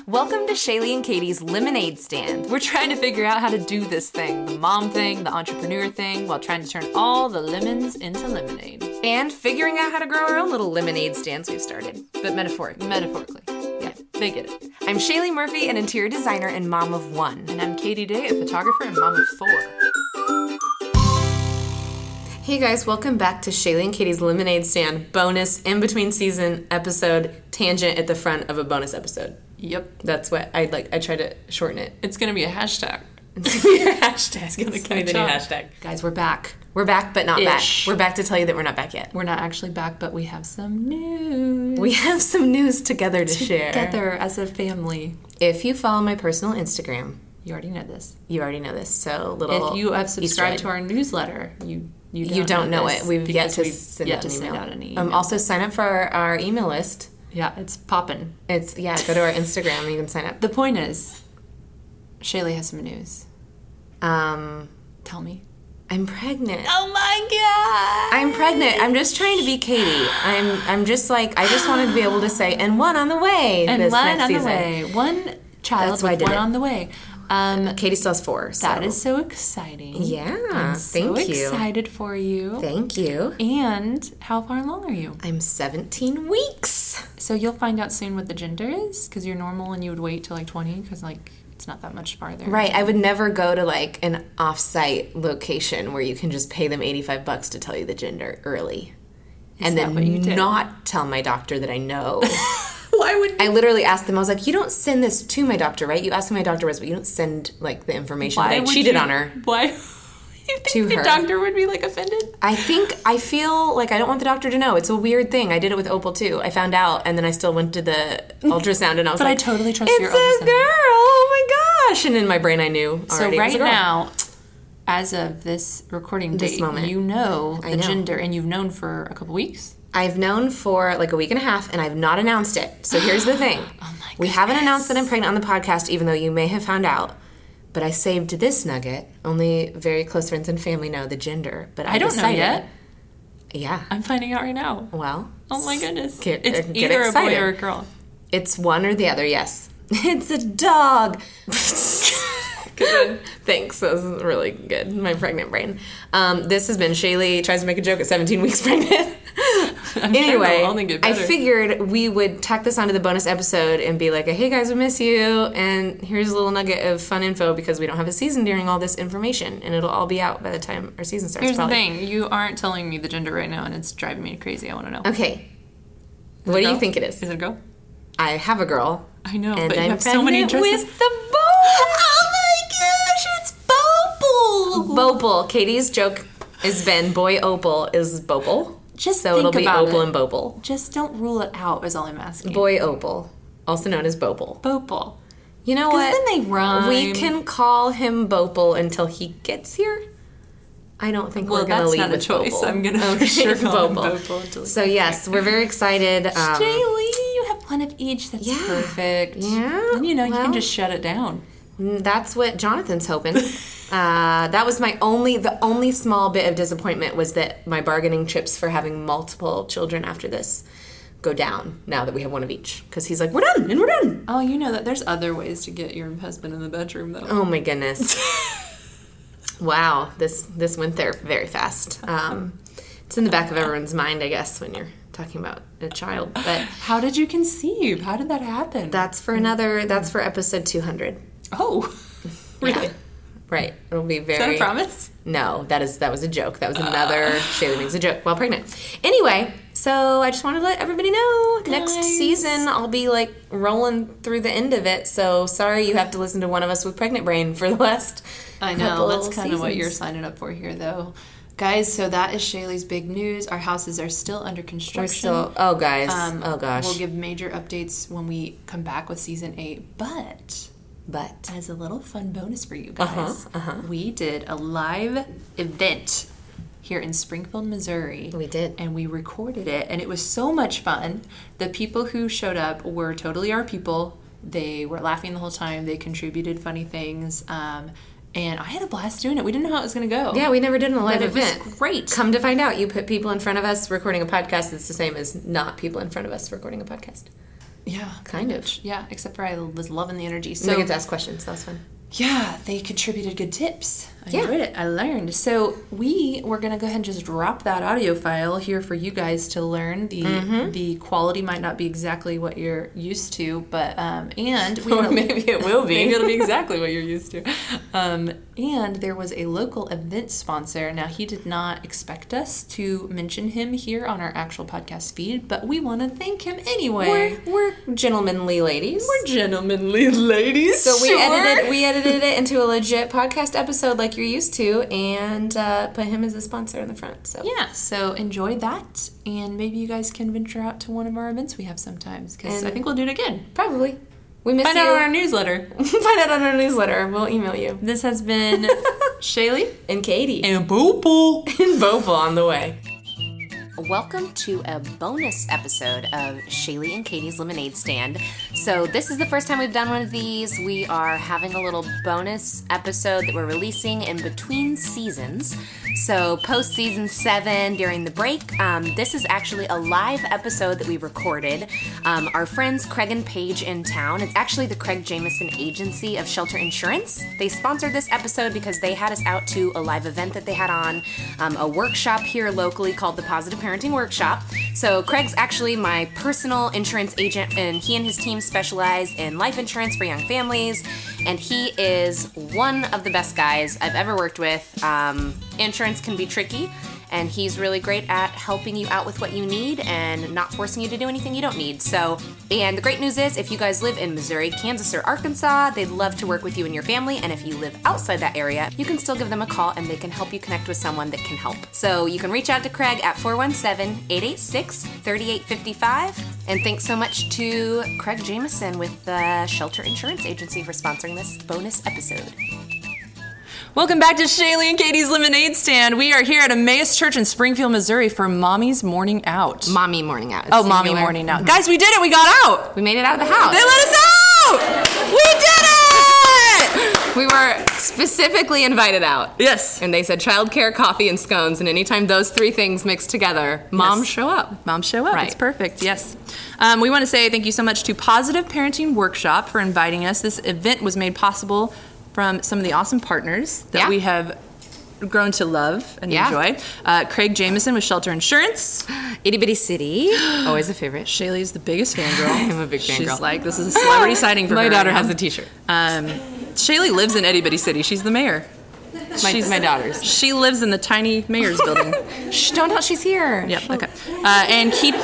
Welcome to Shaylee and Katie's Lemonade Stand. We're trying to figure out how to do this thing, the mom thing, the entrepreneur thing, while trying to turn all the lemons into lemonade. And figuring out how to grow our own little lemonade stands we've started, but metaphorically. Yeah, they get it. I'm Shaylee Murphy, an interior designer and mom of one. And I'm Katie Day, a photographer and mom of 4. Hey guys, welcome back to Shaylee and Katie's Lemonade Stand bonus in-between season episode tangent at the front of a bonus episode. Yep. That's what I try to shorten it. It's going to be a hashtag. It's going to be a hashtag. It's going to be the new hashtag. Guys, we're back. We're back, but not back. Ish. We're back to tell you that we're not back yet. We're not actually back, but we have some news. We have some news together to share. Together as a family. If you follow my personal Instagram, you already know this. So little if you have subscribed to our newsletter, you don't know it. We've yet to send out an email. Also, sign up for our email list. Yeah, it's popping. Go to our Instagram and you can sign up. The point is, Shaylee has some news. Tell me. I'm pregnant. Oh my god! I'm pregnant. I'm just trying to be Katie. I'm just like, I just wanted to be able to say, and one on the way and this one next on season. The way. One child That's why I did one it. on the way. Katie still has 4. So. That is so exciting. Yeah, I'm so thank you. excited for you. Thank you. And how far along are you? I'm 17 weeks. So you'll find out soon what the gender is, because you're normal and you would wait till like 20, because like it's not that much farther. Right. I would never go to like an off-site location where you can just pay them $85 to tell you the gender early. And then not tell my doctor that I know. Why would you? I literally asked them, I was like, you don't send this to my doctor, right? You ask who my doctor was, but you don't send like the information that I cheated on her. Why? You think the doctor would be like offended? I feel like I don't want the doctor to know. It's a weird thing. I did it with Opal too. I found out and then I still went to the ultrasound and I was but like, I totally trust your ultrasound. It's a girl. Oh my gosh. And in my brain I knew already. So right now, as of this recording date, you know the gender and you've known for a couple weeks? I've known for like a week and a half, and I've not announced it. So here's the thing. We haven't announced that I'm pregnant on the podcast, even though you may have found out. But I saved this nugget. Only very close friends and family know the gender. But I don't know yet. Yeah. I'm finding out right now. Well. Oh my goodness. It's either a boy or a girl. It's one or the other, yes. It's a dog. Good. Thanks. That was really good. My pregnant brain. This has been Shaylee tries to make a joke at 17 weeks pregnant. Anyway, I figured we would tack this onto the bonus episode and be like, hey guys, we miss you. And here's a little nugget of fun info because we don't have a season during all this information. And it'll all be out by the time our season starts. Here's the thing. You aren't telling me the gender right now and it's driving me crazy. I want to know. Okay. What do you think it is? Is it a girl? I have a girl. I know, and but I'm you have so many interests. With the boy. Oh my gosh, it's Bopal. Bopal. Katie's joke has been boy Opal is Bopal. So it'll be Opal and Bopal. Just don't rule it out is all I'm asking. Boy Opal, also known as Bopal. Bopal. You know what? Then they rhyme. We can call him Bopal until he gets here. I don't think we're going to leave with choice. Bopal. I'm going to for sure call him Bopal. So yes, we're very excited. Shaylee, you have one of each. That's perfect. Yeah. And you can just shut it down. That's what Jonathan's hoping. That was the only small bit of disappointment was that my bargaining chips for having multiple children after this go down now that we have one of each. Because he's like, we're done. Oh, you know that there's other ways to get your husband in the bedroom, though. Oh, my goodness. Wow, this went there very fast. It's in the back of everyone's mind, I guess, when you're talking about a child. But how did you conceive? How did that happen? That's for episode 200. Oh, really? Yeah. Right. It'll be very... Is that a promise? No, that was a joke. That was another Shaylee makes a joke while pregnant. Anyway, so I just wanted to let everybody know next season I'll be like rolling through the end of it. So sorry you have to listen to one of us with pregnant brain for the last I know. That's kind of what you're signing up for here, though. Guys, so that is Shaylee's big news. Our houses are still under construction. Oh, guys. Oh, gosh. We'll give major updates when we come back with Season 8. But as a little fun bonus for you guys, we did a live event here in Springfield, Missouri. We did. And we recorded it, and it was so much fun. The people who showed up were totally our people. They were laughing the whole time. They contributed funny things. And I had a blast doing it. We didn't know how it was going to go. Yeah, we never did a live event. It was great. Come to find out, you put people in front of us recording a podcast. It's the same as not people in front of us recording a podcast. Yeah. Kind of. Yeah, except for I was loving the energy. So we get to ask questions. That was fun. Yeah, they contributed good tips. I Yeah. enjoyed it. I learned. So we're going to go ahead and just drop that audio file here for you guys to learn. The quality might not be exactly what you're used to, but and Or maybe it will be. Maybe it'll be exactly what you're used to. And there was a local event sponsor. Now, he did not expect us to mention him here on our actual podcast feed, but we want to thank him anyway. We're gentlemanly ladies. We're gentlemanly ladies. So we edited it into a legit podcast episode like you're used to, and put him as a sponsor in the front. So yeah, so enjoy that, and maybe you guys can venture out to one of our events we have sometimes, because I think we'll do it again. Probably. We miss Find you. out on our newsletter. Find out on our newsletter. We'll email you. This has been Shaylee And Katie. and Bopal. And Bopal on the way. Welcome to a bonus episode of Shaylee and Katie's Lemonade Stand. So this is the first time we've done one of these. We are having a little bonus episode that we're releasing in between seasons. So post season 7 during the break, this is actually a live episode that we recorded. Our friends Craig and Paige in town. It's actually the Craig Jameson Agency of Shelter Insurance. They sponsored this episode because they had us out to a live event that they had on, a workshop here locally called the Positive Parenting Workshop. So Craig's actually my personal insurance agent, and he and his team specialize in life insurance for young families, and he is one of the best guys I've ever worked with. Insurance can be tricky, and he's really great at helping you out with what you need and not forcing you to do anything you don't need. So, and the great news is, if you guys live in Missouri, Kansas, or Arkansas, they'd love to work with you and your family. And if you live outside that area, you can still give them a call and they can help you connect with someone that can help. So you can reach out to Craig at 417-886-3855. And thanks so much to Craig Jameson with the Shelter Insurance Agency for sponsoring this bonus episode. Welcome back to Shaylee and Katie's Lemonade Stand. We are here at Emmaus Church in Springfield, Missouri for Mommy's Morning Out. Mommy morning out. Oh, Mommy Morning Out. Guys, we did it. We got out. We made it out of the house. They let us out. We did it. We were specifically invited out. Yes. And they said childcare, coffee, and scones. And anytime those three things mix together, moms show up. Moms show up. Right. It's perfect. Yes. We want to say thank you so much to Positive Parenting Workshop for inviting us. This event was made possible from some of the awesome partners that we have grown to love and enjoy. Craig Jameson with Shelter Insurance. Itty Bitty City. Always a favorite. Shaylee's the biggest fangirl. I'm a big fangirl. She's like, this is a celebrity sighting for My her. daughter right has now. a t-shirt. Shaylee lives in Itty Bitty City. She's the mayor. My daughter's. She lives in the tiny mayor's building. Shh, don't tell she's here. Yep, okay. And keep...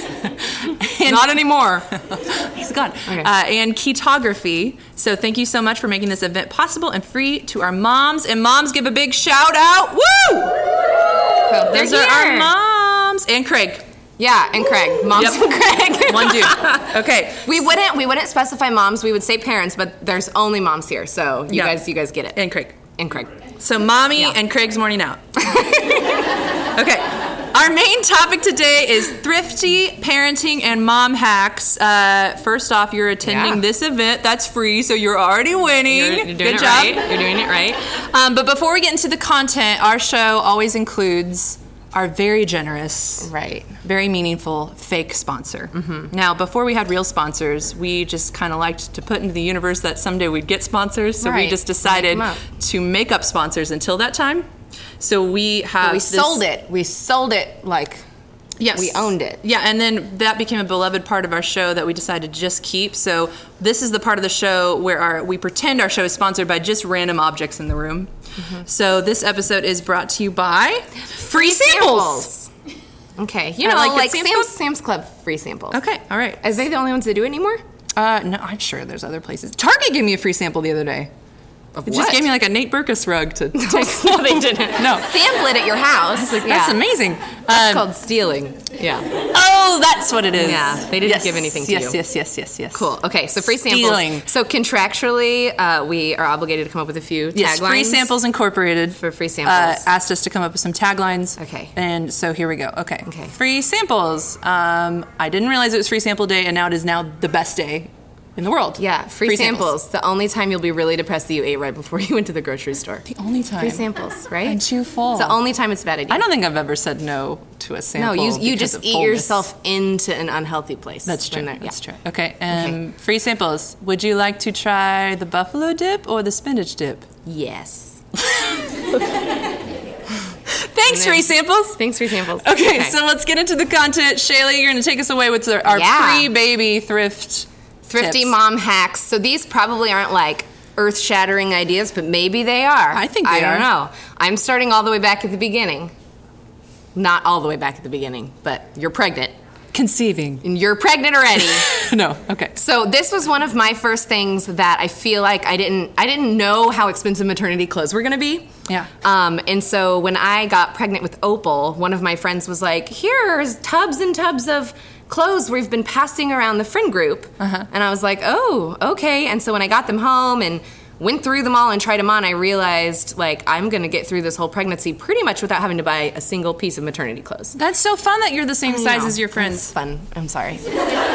Not anymore. He's gone. Okay. And Ketography. So thank you so much for making this event possible and free to our moms. And moms, give a big shout out. Woo! Well, Those are our moms. And Craig. Yeah, and Craig. Moms and Craig. One dude. Okay. We wouldn't specify moms. We would say parents, but there's only moms here. So you guys get it. And Craig. And Craig. So Mommy and Craig's Morning Out. Okay. Our main topic today is thrifty parenting and mom hacks. First off, you're attending this event. That's free, so you're already winning. You're doing Good it job. right. You're doing it right. But before we get into the content, our show always includes our very generous, very meaningful fake sponsor. Now, before we had real sponsors, we just kind of liked to put into the universe that someday we'd get sponsors, so we just decided to make up sponsors until that time. So we have sold it. We sold it like we owned it. Yeah, and then that became a beloved part of our show that we decided to just keep. So this is the part of the show where we pretend our show is sponsored by just random objects in the room. So this episode is brought to you by Free Samples. Okay, you know, like Sam's Sam's Club free samples. Okay, all right. Is they the only ones that do it anymore? No, I'm sure there's other places. Target gave me a free sample the other day. It just gave me like a Nate Berkus rug to take. No, they didn't. No. Sample it at your house. That's amazing. That's called stealing. Yeah. Oh, that's what it is. Yeah, they didn't give anything to you. Yes. Cool. Okay, so free samples. Stealing. So contractually, we are obligated to come up with a few taglines. Yes, Free Samples Incorporated. For Free Samples. Asked us to come up with some taglines. Okay. And so here we go. Okay. Free samples. I didn't realize it was Free Sample Day, and now it is now the best day in the world. Yeah, free samples. The only time you'll be really depressed that you ate right before you went to the grocery store. The only time. Free samples, right? I'm too full. It's the only time it's a bad idea. I don't think I've ever said no to a sample. No, you because just of eat fullness. yourself into an unhealthy place. That's true. Yeah. That's true. Okay, free samples. Would you like to try the buffalo dip or the spinach dip? Yes. Thanks, free samples. Thanks, free samples. Okay, so let's get into the content. Shaylee, you're going to take us away with our pre-baby thrifty tips. mom Mom hacks. So these probably aren't like earth-shattering ideas, but maybe they are. I think they I are. don't know. I'm starting all the way back at the beginning. Not all the way back at the beginning, but you're pregnant. Conceiving. And you're pregnant already. No, okay. So this was one of my first things that I feel like I didn't know how expensive maternity clothes were going to be. Yeah. And so when I got pregnant with Opal, one of my friends was like, here's tubs and tubs of clothes we've been passing around the friend group. Uh-huh. And I was like, oh, okay. And so when I got them home and went through them all and tried them on, I realized, like, I'm going to get through this whole pregnancy pretty much without having to buy a single piece of maternity clothes. That's so fun that you're the same size as your It's friends. fun. I'm sorry. That's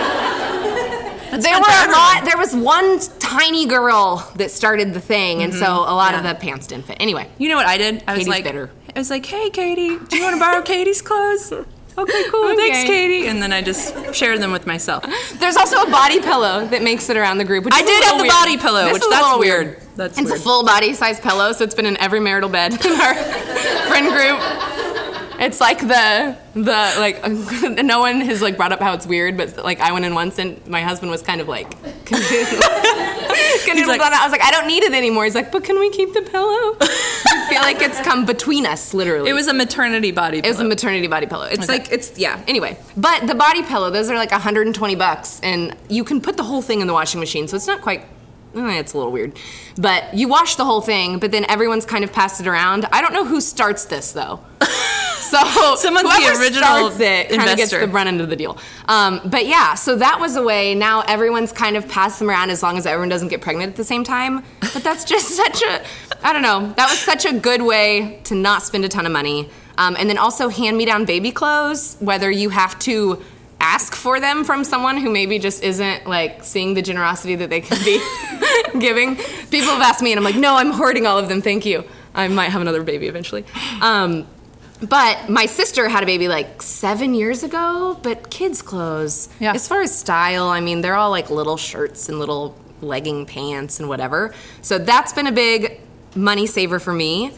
There fun were for a everyone. lot. There was one tiny girl that started the thing, and so a lot of the pants didn't fit. Anyway, You know what I did? I was Katie's like, bitter. I was like, hey, Katie, do you want to borrow Katie's clothes? Okay, cool. Thanks, Okay. Katie. And then I just shared them with myself. there's also a body pillow that makes it around the group. Which I is a did little have the weird. body pillow, This which is a that's little weird. That's It's weird. a full body size pillow, so it's been in every marital bed in our friend group. It's like the like no one has like brought up how it's weird, but like I went in once and my husband was kind of like confused. like- I was like, I don't need it anymore. He's like, but can we keep the pillow? I feel like it's come between us, literally. It was a maternity body It pillow. was a maternity body pillow. It's Okay. like, it's, yeah, anyway. But the body pillow, those are like $120, and you can put the whole thing in the washing machine, so it's not quite, it's a little weird. But you wash the whole thing, but then everyone's kind of passed it around. I don't know who starts this, though. So Someone's the whoever original starts it kind of gets investor. the run end of the deal. But yeah, so that was a way. Now everyone's kind of passed them around as long as everyone doesn't get pregnant at the same time. But that's just such a, I don't know, that was such a good way to not spend a ton of money. And then also hand-me-down baby clothes, whether you have to ask for them from someone who maybe just isn't like seeing the generosity that they could be giving. People have asked me and I'm like, no, I'm hoarding all of them, thank you. I might have another baby eventually. But my sister had a baby like 7 years ago, but kids' clothes. Yeah. As far as style, I mean, they're all like little shirts and little legging pants and whatever. So that's been a big money saver for me.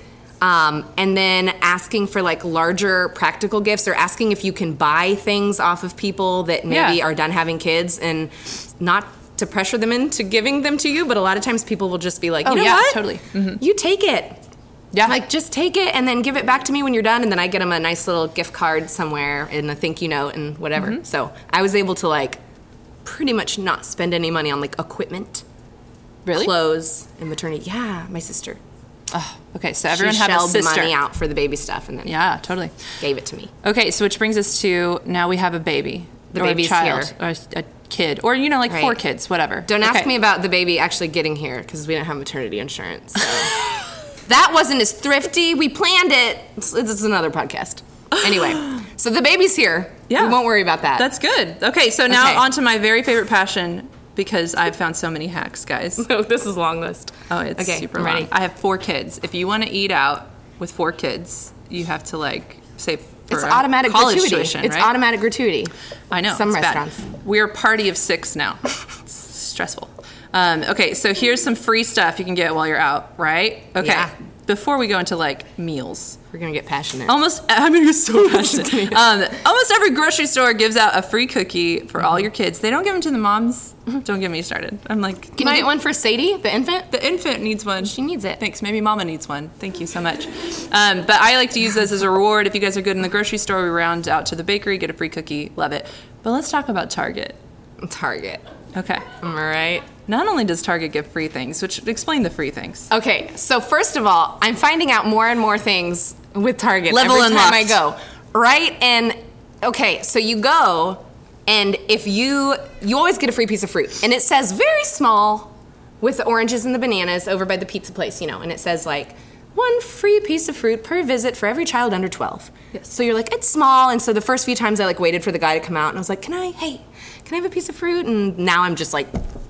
And then asking for like larger practical gifts or asking if you can buy things off of people that maybe Yeah. are done having kids and not to pressure them into giving them to you, but a lot of times people will just be like, you know yeah, what? totally. You take it. Yeah. Like, just take it and then give it back to me when you're done, and then I get them a nice little gift card somewhere and a thank you note and whatever. So I was able to, like, pretty much not spend any money on, like, equipment, Really? clothes, and maternity. Yeah, my sister. Oh, okay, so everyone she had a shelled the sister. money out for the baby stuff and then Yeah, totally. gave it to me. Okay, so which brings us to now we have a baby. The or baby's a child, here. Or a kid. Or, you know, like Right. 4 kids, whatever. Don't Okay. ask me about the baby actually getting here because we didn't have maternity insurance. So. That wasn't as thrifty. We planned it. It's another podcast. Anyway, so the baby's here. Yeah. We won't worry about that. That's good. Okay, so now Okay. on to my very favorite passion because I've found so many hacks, guys. Oh, this is a long list. Oh, it's Okay, super I'm long. ready. I have 4 kids. If you want to eat out with 4 kids, you have to like save for It's a automatic college gratuity. tuition, It's right? automatic gratuity. I know. Some it's bad. restaurants. We're a party of 6 now. It's stressful. Okay, so here's some free stuff you can get while you're out, right? Okay. Yeah. Before we go into like meals, We're gonna get passionate. I'm gonna get so passionate. Almost every grocery store gives out a free cookie for all your kids. They don't give them to the moms. Don't get me started. I'm like, Can you get one for Sadie, the infant? The infant needs one. She needs it. Thanks. Maybe Mama needs one. Thank you so much. But I like to use those as a reward. If you guys are good in the grocery store, we round out to the bakery, get a free cookie. Love it. But let's talk about Target. Target. Okay. Am I right? Not only does Target give free things, which explain the free things. Okay, so first of all, I'm finding out more and more things with Target Level every time unlocked. I go. Right? And okay, so you go, and if you always get a free piece of fruit, and it says very small with the oranges and the bananas over by the pizza place, you know, and it says like 1 free piece of fruit per visit for every child under 12. Yes. So you're like, it's small, and so the first few times I like waited for the guy to come out, and I was like, can I have a piece of fruit? And now I'm just like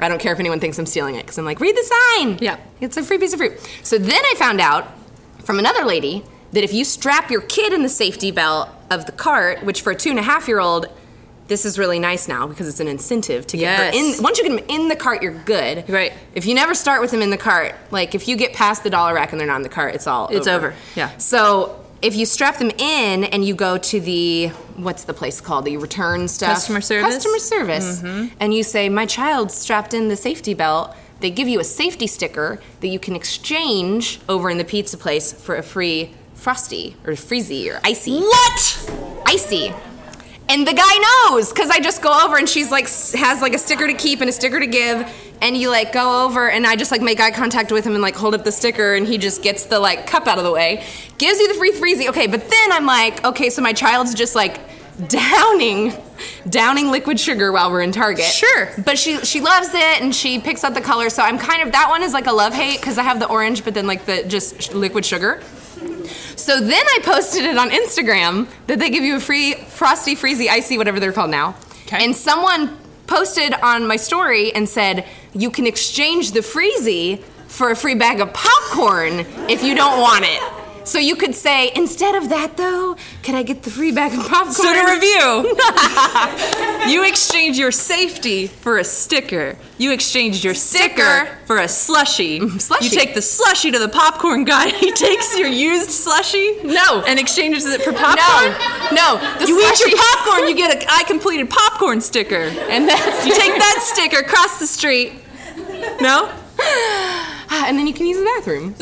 I don't care if anyone thinks I'm stealing it because I'm like, read the sign. Yeah. It's a free piece of fruit. So then I found out from another lady that if you strap your kid in the safety belt of the cart, which for a 2.5-year-old, this is really nice now because it's an incentive to get her in. Once you get them in the cart, you're good. Right. If you never start with them in the cart, like if you get past the dollar rack and they're not in the cart, it's over. Yeah. So if you strap them in and you go to the, what's the place called? The return stuff? Customer service. And you say, my child's strapped in the safety belt, they give you a safety sticker that you can exchange over in the pizza place for a free Frosty or Freezy or Icy. What? Icy. And the guy knows because I just go over and she's like has like a sticker to keep and a sticker to give, and you like go over and I just like make eye contact with him and like hold up the sticker and he just gets the like cup out of the way, gives you the free Freezy. Okay, but then I'm like, okay, so my child's just like downing liquid sugar while we're in Target. Sure. But she loves it and she picks out the color, so I'm kind of, that one is like a love-hate because I have the orange but then like the just liquid sugar. So then I posted it on Instagram that they give you a free Frosty, Freezy, Icy, whatever they're called now. Okay. And someone posted on my story and said, you can exchange the Freezy for a free bag of popcorn if you don't want it. So you could say, instead of that though, can I get the free bag of popcorn? So to review, you exchanged your safety for a sticker. You exchanged your sticker for a slushie. Slushie. You take the slushie to the popcorn guy. He takes your used slushie. No. And exchanges it for popcorn. No. You eat your popcorn, you get I completed popcorn sticker. And that's You take that sticker across the street. No? And then you can use the bathroom.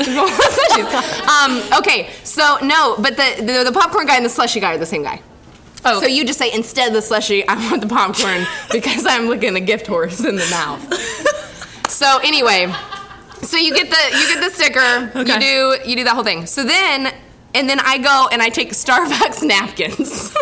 Okay, so no, but the popcorn guy and the slushy guy are the same guy. Oh. So you just say, instead of the slushy, I want the popcorn because I'm looking a gift horse in the mouth. So anyway, so you get the sticker, Okay. you do that whole thing. So then I go and I take Starbucks napkins.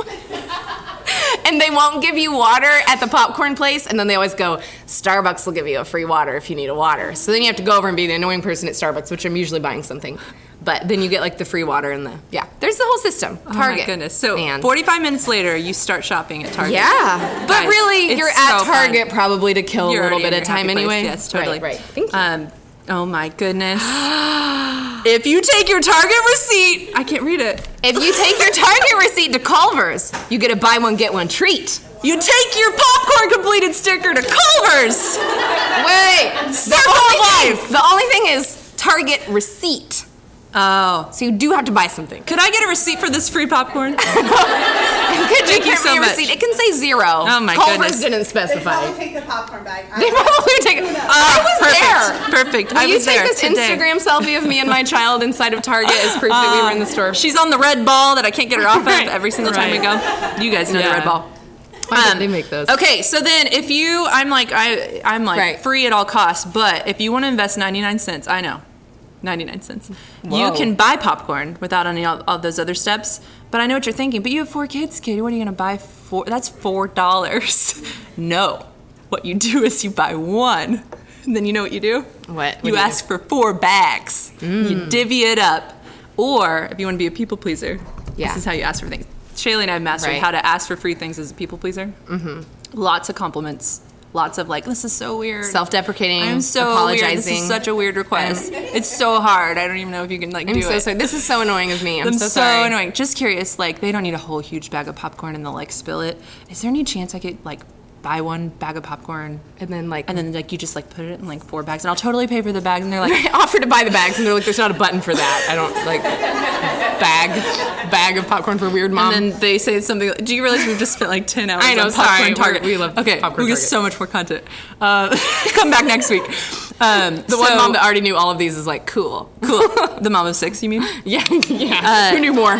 And they won't give you water at the popcorn place, and then they always go, Starbucks will give you a free water if you need a water. So then you have to go over and be the annoying person at Starbucks, which I'm usually buying something. But then you get like the free water and there's the whole system. Target. Oh my goodness. So 45 minutes later, you start shopping at Target. Yeah. But Guys, really, it's you're at so Target fun. probably to kill You're a little already bit in of your time happy place. anyway. Yes, totally. Right. Thank you. Oh my goodness. If you take your Target receipt, I can't read it. If you take your Target receipt to Culver's, you get a buy one, get one treat. You take your popcorn completed sticker to Culver's. Wait. The only thing is Target receipt. Oh. So you do have to buy something. Could I get a receipt for this free popcorn? Could Thank you print so me a much. receipt? It can say 0. Oh my Culver's goodness. didn't They specify. probably take the popcorn bag. They probably take it. I was Perfect. there. Perfect. Will I you was take there this today. Instagram selfie of me and my child inside of Target as proof that we were in the store? She's on the red ball that I can't get her off Right. of every single time we go. You guys know the Yeah. red ball. Why did they make those? Okay, so then if you, I'm like Right. free at all costs, but if you want to invest 99 cents, I know, 99 cents, Whoa. you can buy popcorn without any all those other steps. But I know what you're thinking. But you have 4 kids, Katie. What are you going to buy for? That's $4. No, what you do is you buy 1. And then you know what you do? What? You ask for 4 bags. You divvy it up. Or if you want to be a people pleaser, Yeah. this is how you ask for things. Shaylee and I have mastered Right. how to ask for free things as a people pleaser. Mm-hmm. Lots of compliments. Lots of like, this is so weird. Self-deprecating. I'm so apologizing. weird. This is such a weird request. It's so hard. I don't even know if you can like I'm do so it. sorry. This is so annoying of me. I'm so so sorry. annoying. Just curious, like they don't need a whole huge bag of popcorn and they'll like spill it. Is there any chance I could like buy 1 bag of popcorn And then like like you just like put it in like 4 bags and I'll totally pay for the bags and they're like, I offer to buy the bags and they're like, there's not a button for that. I don't like bag of popcorn for weird mom. and then they say something like, do you realize we've just spent like 10 hours I know, on Popcorn sorry. Target? We love okay, Popcorn we get Target. so much more content. Come back next week. the one mom that already knew all of these is like, cool. Cool. The mom of 6, you mean? Yeah. Who knew more?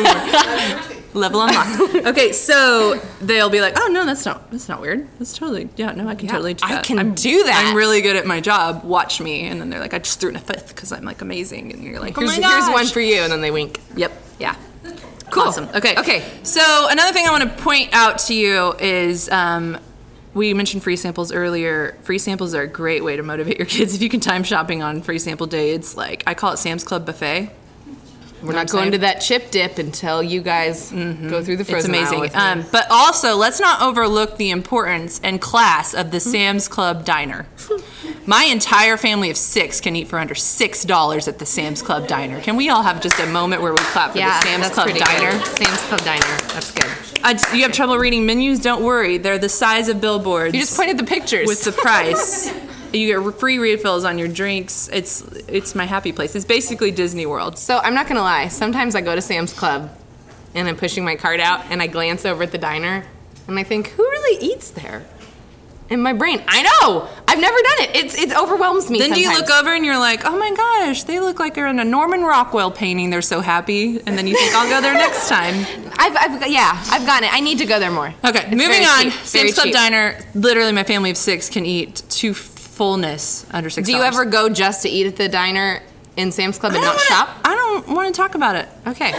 Level unlocked. Okay, so they'll be like, "Oh no, that's not weird. That's totally I can totally do I that. can I'm, do that. I'm really good at my job. Watch me." And then they're like, "I just threw in a 5th because I'm like amazing." And you're like, "Oh here's, my gosh, here's one for you, and then they wink. Yep. Yeah. Cool. Awesome. Okay. Okay. So another thing I want to point out to you is we mentioned free samples earlier. Free samples are a great way to motivate your kids. If you can time shopping on free sample day, it's like I call it Sam's Club buffet. We're not going to that chip dip until you guys go through the frozen It's aisle amazing. with me. But also, let's not overlook the importance and class of the Sam's Club diner. My entire family of 6 can eat for under $6 at the Sam's Club diner. Can we all have just a moment where we clap for the Sam's Club diner? Good. Sam's Club diner. That's good. You have trouble reading menus? Don't worry. They're the size of billboards. You just pointed the pictures. With the price. You get free refills on your drinks. It's my happy place. It's basically Disney World. So I'm not going to lie. Sometimes I go to Sam's Club and I'm pushing my cart out and I glance over at the diner and I think, who really eats there? In my brain, I know. I've never done it. It overwhelms me. Then sometimes. you look over and you're like, oh my gosh, they look like they're in a Norman Rockwell painting. They're so happy. And then you think, I'll go there next time. I've gotten it. I need to go there more. Okay, It's moving very on. cheap, Sam's Club cheap. diner. Literally, my family of 6 can eat to fullness under $6. Do you ever go just to eat at the diner in Sam's Club and not shop? I don't want to talk about it. Okay.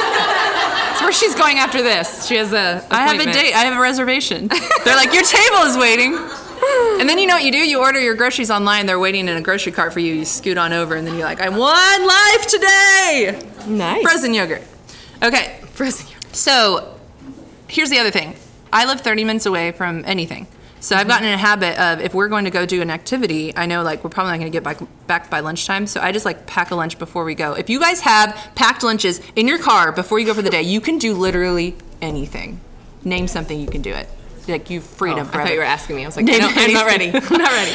That's where she's going after this. She has a I have a date. I have a reservation. They're like, your table is waiting. And then you know what you do? You order your groceries online. They're waiting in a grocery cart for you. You scoot on over, and then you're like, I won life today. Nice. Frozen yogurt. Okay. Frozen yogurt. So here's the other thing. I live 30 minutes away from anything. So I've gotten in a habit of, if we're going to go do an activity, I know like we're probably not going to get back by lunchtime, so I just like pack a lunch before we go. If you guys have packed lunches in your car before you go for the day, you can do literally anything. Name something, you can do it. Like, you freedom, I brother. thought you were asking me. I was like, no, I'm not ready. I'm not ready.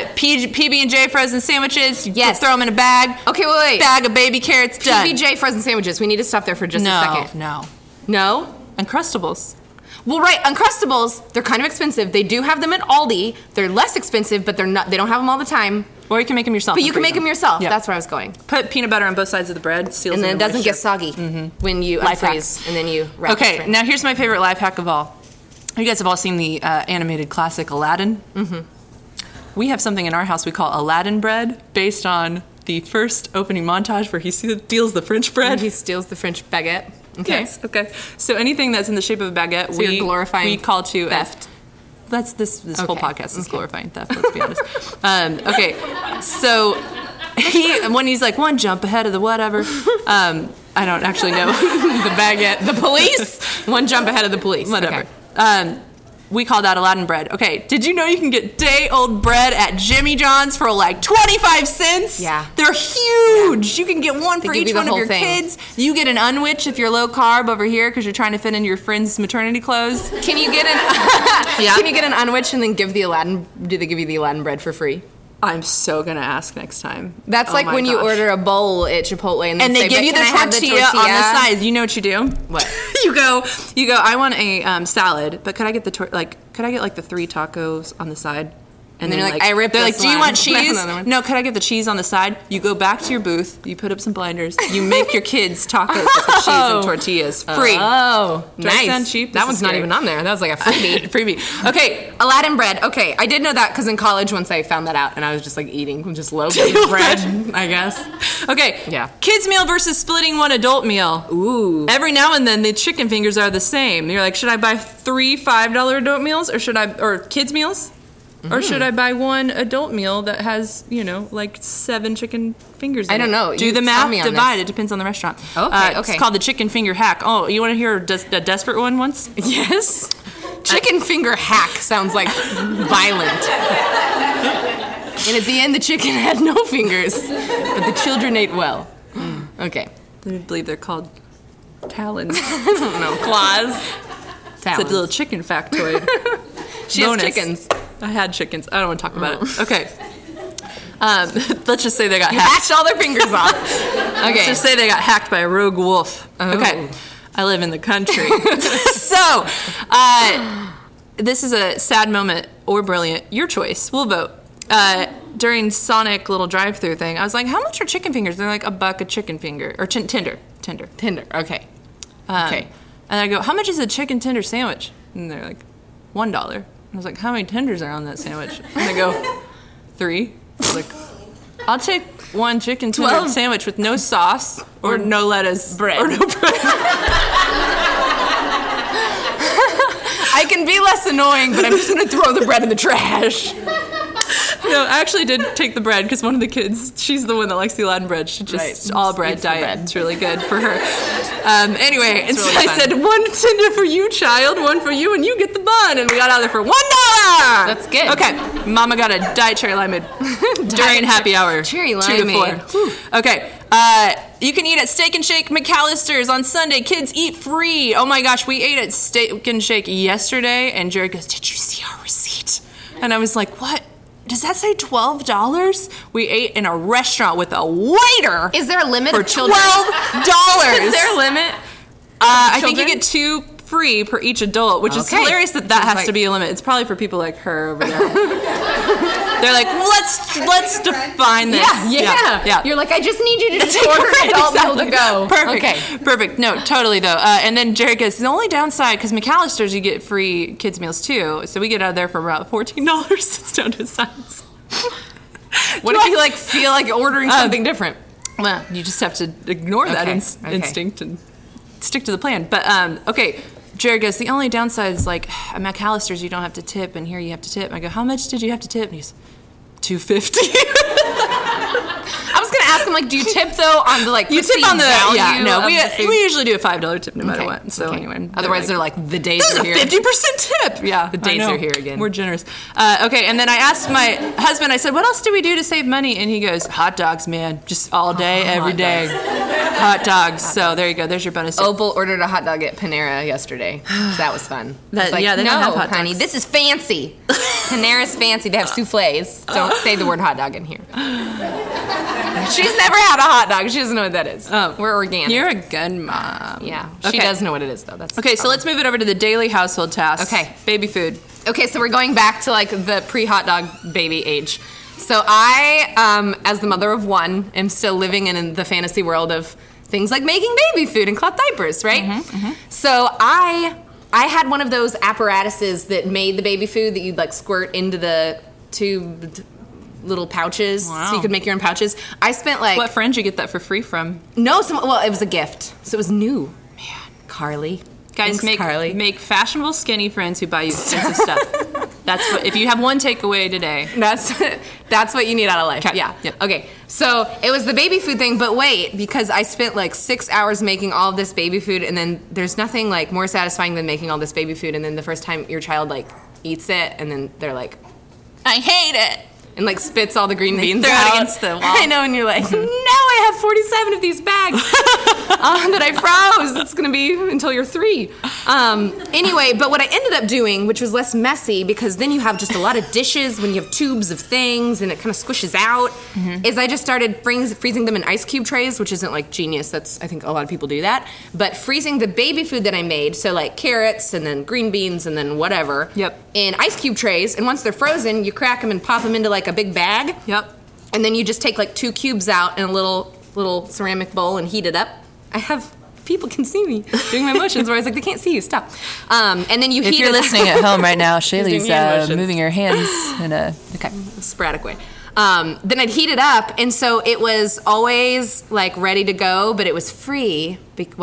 PB&J frozen sandwiches. Yes. Throw them in a bag. Okay, wait. Bag of baby carrots, done. PB&J frozen sandwiches. We need to stop there for just a second. No. No? Uncrustables. Well, right, Uncrustables, they're kind of expensive. They do have them at Aldi. They're less expensive, but they don't have them all the time. Or you can make them yourself. But you can make them yourself. Yep. That's where I was going. Put peanut butter on both sides of the bread. Seals And then in it doesn't get moisture. soggy when you Life hack. unfreeze and then you wrap it. Okay, now here's my favorite life hack of all. You guys have all seen the animated classic Aladdin. Mm-hmm. We have something in our house we call Aladdin bread, based on the first opening montage where he steals the French bread. He steals the French baguette. Okay. Yes, okay. So anything that's in the shape of a baguette, So you're glorifying we call to theft. That's this whole Okay. podcast is glorifying theft. Let's be honest. Okay, so when he's like 1 jump ahead of the whatever, I don't actually know The baguette. The police. 1 jump ahead of the police. whatever. Okay. We call that Aladdin bread. Okay, did you know you can get day-old bread at Jimmy John's for like 25 cents? Yeah. They're huge. You can get one for give each you the one of whole your thing. kids. You get an unwich if you're low carb over here because you're trying to fit into your friend's maternity clothes. Can you get an Yeah. Can you get an unwich and then give the Aladdin? Do they give you the Aladdin bread for free? I'm so gonna ask next time. That's Oh like my when you gosh. order a bowl at Chipotle and, And they say, give "But you the can I have tortilla, on the side. You know what you do? What? you go. I want a salad, but could I get could I get like the 3 tacos on the side? And then you're like, I ripped They're this like, do you one. want cheese? Another one. No, could I get the cheese on the side? You go back to your booth, you put up some blinders, you make your kids tacos with the cheese and tortillas. Free. Oh, Do I nice. sound cheap? That This one's is not scary. even on there. That was like a freebie. Freebie. Okay. Aladdin bread. Okay, I did know that because in college once I found that out and I was just like eating just low bread, I guess. Okay. Yeah. Kids meal versus splitting one adult meal. Ooh. Every now and then the chicken fingers are the same. You're like, should I buy 3 $5 adult meals or kids meals? Or should I buy 1 adult meal that has, like 7 chicken fingers in I don't it? know. Do You the tell math, me on divide. this. It depends on the restaurant. Okay. It's called the chicken finger hack. Oh, you want to hear a desperate one once? Yes. Chicken finger hack sounds like violent. And at the end, the chicken had no fingers, but the children ate well. Okay. I believe they're called talons. I don't know. Claws. It's a little chicken factoid. She has Bonus. chickens. I had chickens. I don't want to talk about it. Okay. Let's just say they got You hacked. hacked all their fingers off. Let's Okay. just say they got hacked by a rogue wolf. Oh. Okay. I live in the country. So, this is a sad moment or brilliant. Your choice. We'll vote. During Sonic little drive-thru thing, I was like, how much are chicken fingers? They're like $1 a chicken finger. Or tender. Tinder. Okay. Okay. And I go, how much is a chicken tender sandwich? And they're like, $1. I was like, how many tenders are on that sandwich? And they go, 3. I was like, I'll take 1 chicken tender 12. sandwich with no sauce or no lettuce. bread. Or no bread. I can be less annoying, but I'm just going to throw the bread in the trash. No, I actually did take the bread because one of the kids, she's the one that likes the Aladdin bread. She just all bread diet. Bread. It's really good for her. Anyway, and so really I said, 1 tender for you, child, 1 for you, and you get the bun. And we got out of there for $1. That's good. Okay, Mama got a Diet Cherry Limeade during happy hour. Cherry Limeade. 2 to 4. Okay. You can eat at Steak and Shake McAllister's on Sunday. Kids eat free. Oh my gosh, we ate at Steak and Shake yesterday, and Jared goes, "Did you see our receipt?" And I was like, "What? Does that say $12?" We ate in a restaurant with a waiter. Is there a limit for of children? $12. Is there a limit? I think you get 2 free per each adult, which is hilarious that has to be a limit. It's probably for people like her over there. They're like, let's define this. Yeah. You're like, I just need you to just order adult meal to go. Perfect. Okay. Perfect. No, totally though. And then Jared goes, the only downside, because McAllister's you get free kids meals too, so we get out of there for about $14. It's down to cents. What if you like feel like ordering something different? Well, you just have to ignore that instinct and stick to the plan. But okay. Jared goes, the only downside is like at McAllister's you don't have to tip, and here you have to tip. And I go, how much did you have to tip? And he's $2.50. I was gonna ask him, like, do you tip though on the you tip on the value? Yeah, no, we usually do a $5 tip no matter what. So anyway, otherwise they're like the days are here. 50% tip. Yeah, the days are here again. We're generous. Okay, and then I asked my husband. I said, what else do we do to save money? And he goes, hot dogs, man, just all day, every day. Hot dogs. So there you go. There's your bonus tip. Opal ordered a hot dog at Panera yesterday. That was fun. They don't have hot dogs. Honey, this is fancy. Panera's fancy. They have souffles. Don't say the word hot dog in here. She's never had a hot dog. She doesn't know what that is. Oh, we're organic. You're a good mom. Yeah, she does know what it is though. That's okay. So let's move it over to the daily household tasks. Okay, baby food. Okay, so we're going back to like the pre-hot dog baby age. So I, as the mother of one, am still living in the fantasy world of things like making baby food and cloth diapers, right? Mm-hmm, mm-hmm. So I had one of those apparatuses that made the baby food that you'd like squirt into the tube little pouches, so you could make your own pouches. I spent like... What friend did you get that for free from? No, well, it was a gift, so it was new. Man, Carly. Guys, make fashionable skinny friends who buy you expensive stuff. That's what. If you have one takeaway today, that's what you need out of life. Okay. Yeah. Yep. Okay. So it was the baby food thing, but wait, because I spent like 6 hours making all of this baby food, and then there's nothing like more satisfying than making all this baby food, and then the first time your child like eats it, and then they're like, "I hate it." And like spits all the green beans out against the wall. I know, and you're like, now I have 47 of these bags that I froze. It's gonna be until you're 3. Anyway, but what I ended up doing, which was less messy, because then you have just a lot of dishes when you have tubes of things and it kind of squishes out, is I just started freezing them in ice cube trays, which isn't like genius. I think a lot of people do that. But freezing the baby food that I made, so like carrots and then green beans and then whatever, in ice cube trays. And once they're frozen, you crack them and pop them into like a big bag. And then you just take like 2 cubes out in a little ceramic bowl and heat it up. People can see me doing my motions where I was like, they can't see you, stop. And then you heat it. If you're listening at home right now, Shaylee's moving her hands in a sporadic way. Then I'd heat it up, and so it was always like ready to go, but it was free.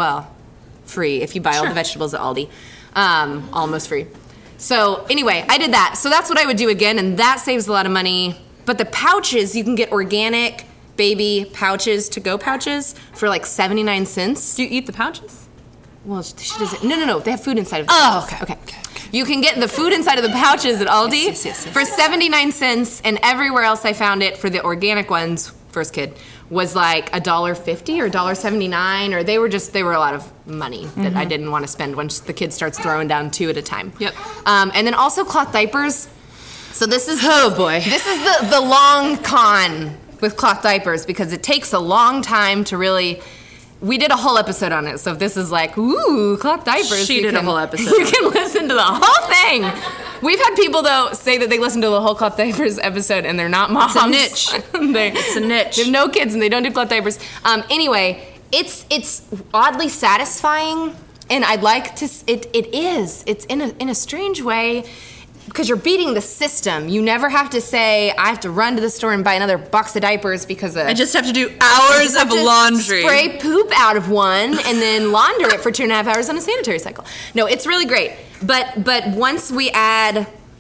Free if you buy all the vegetables at Aldi. Almost free. So anyway, I did that. So that's what I would do again, and that saves a lot of money. But the pouches, you can get organic baby pouches, to-go pouches, for like 79 cents. Do you eat the pouches? Well, she doesn't. No. They have food inside of the pouches. Okay. You can get the food inside of the pouches at Aldi yes. for 79 cents, and everywhere else I found it for the organic ones, first kid, was like $1.50 or $1.79, or they were a lot of money that I didn't want to spend once the kid starts throwing down 2 at a time. And then also cloth diapers. So this is this is the long con with cloth diapers, because it takes a long time to really. We did a whole episode on it, so if this is like, ooh, cloth diapers. She did a whole episode. You can listen to the whole thing. We've had people, though, say that they listen to the whole cloth diapers episode, and they're not moms. It's a niche. It's a niche. They have no kids, and they don't do cloth diapers. Anyway, it's oddly satisfying, and I'd like to. It is. It's in a strange way. Because you're beating the system. You never have to say, I have to run to the store and buy another box of diapers because I just have to do hours of laundry. Spray poop out of one and then launder it for 2.5 hours on a sanitary cycle. No, it's really great. But once we add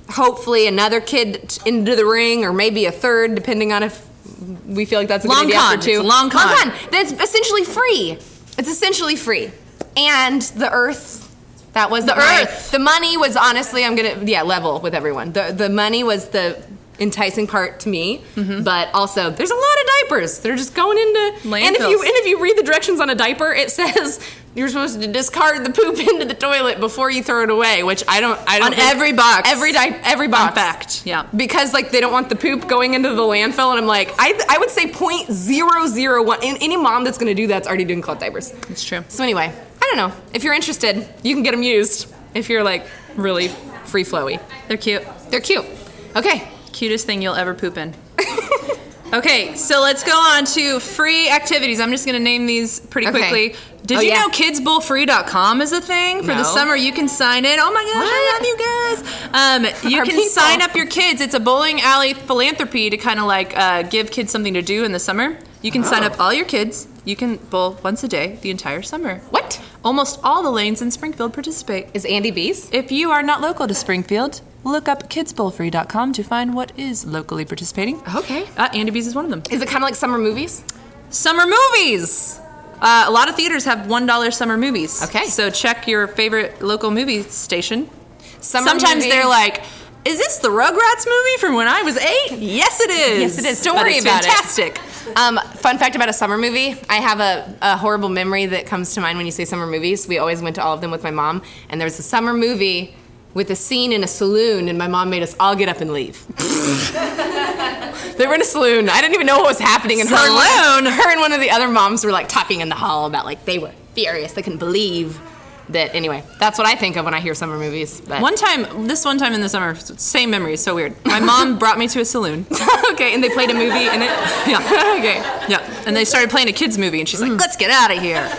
hopefully another kid into the ring, or maybe a third, depending on if we feel like that's a good idea after 2. It's a long con. That's essentially free. It's essentially free. And the Earth, that was the Earth. The money was, honestly, I'm going to, level with everyone. The money was the enticing part to me, but also there's a lot of diapers. They're just going into landfills. And if you read the directions on a diaper, it says you're supposed to discard the poop into the toilet before you throw it away, which I don't on every box. Every box. Fact. Yeah. Because like they don't want the poop going into the landfill, and I'm like, I would say 0.001. And any mom that's going to do that's already doing cloth diapers. It's true. So anyway, I don't know. If you're interested, you can get them used. If you're like really free flowy, They're cute. they're cute. Okay. Cutest thing you'll ever poop in. Okay, so let's go on to free activities. I'm just going to name these pretty Okay. quickly. Did you know kidsbowlfree.com is a thing? For the No. summer, you can sign in. Oh my gosh, I love you guys. You Our can people. sign up your kids. It's a bowling alley philanthropy to kind of like give kids something to do in the summer. You can sign up all your kids. You can bowl once a day the entire summer. What? Almost all the lanes in Springfield participate. Is Andy B's? If you are not local to Springfield, look up kidsbowlfree.com to find what is locally participating. Okay. Andy B's is one of them. Is it kind of like summer movies? Summer movies! A lot of theaters have $1 summer movies. Okay. So check your favorite local movie station. Summer Sometimes movie. they're like, is this the Rugrats movie from when I was 8? Yes, it is. Yes, it is. Don't But worry it's about it. fantastic. Fun fact about a summer movie. I have a horrible memory that comes to mind when you say summer movies. We always went to all of them with my mom, and there was a summer movie with a scene in a saloon, and my mom made us all get up and leave. They were in a saloon. I didn't even know what was happening. And Saloon? her and one of the other moms were like talking in the hall about like they were furious. They couldn't believe that. Anyway, that's what I think of when I hear summer movies. But. One time in the summer, same memory, so weird. My mom brought me to a saloon. Okay, and they played a movie in it? Yeah. Okay. Yeah, and they started playing a kids movie, and she's like, let's get out of here.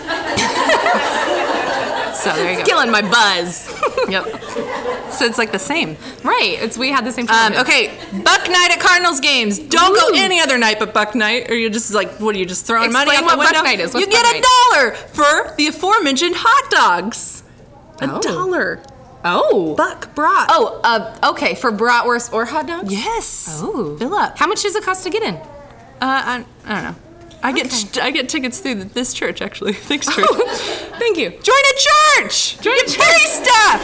So there you go. Killing my buzz. Yep. So it's like the same. Right. We had the same time. Okay, Buck Night at Cardinals games. Don't go Ooh. any other night but Buck Night, or you're just like, what are you just throwing money out Explain the what window? Buck Night is. What's You get Buck $1 for the aforementioned hot dogs. $1. Oh. Buck brat. Oh, okay, for bratwurst or hot dogs? Yes. Oh. Fill up. How much does it cost to get in? I don't know. I get tickets through this church actually. Thanks, church. Thank you. Join a church. Join a free stuff.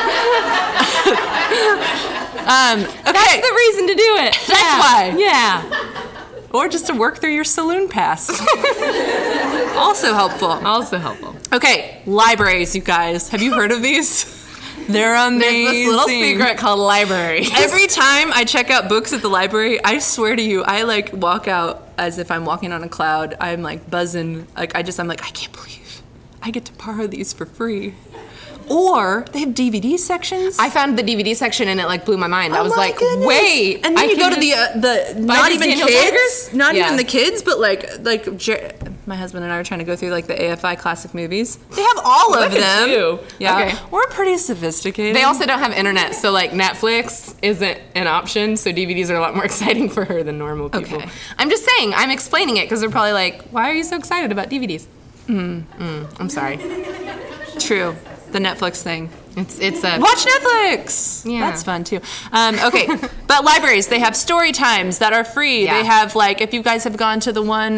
Okay. That's the reason to do it. That's why. Yeah. Or just to work through your saloon pass. Also helpful. Also helpful. Okay, libraries, you guys. Have you heard of these? They're amazing. There's this little secret called library. Every time I check out books at the library, I swear to you, I like walk out as if I'm walking on a cloud. I'm like buzzing. I'm like, I can't believe I get to borrow these for free. Or they have DVD sections. I found the DVD section and it like blew my mind. I was my like, goodness. wait. And then I you go can to the buy not these even Daniel kids, Tigers? not Yeah. even the kids, but my husband and I were trying to go through like the AFI classic movies. They have all of Look at them. you. Yeah, Okay. we're pretty sophisticated. They also don't have internet, so like Netflix isn't an option, so DVDs are a lot more exciting for her than normal people. Okay. I'm just saying, I'm explaining it because they're probably like, why are you so excited about DVDs? I'm sorry. True. The Netflix thing. It's a Watch Netflix. Yeah. That's fun too. Okay, but libraries, they have story times that are free. Yeah. They have like, if you guys have gone to the one,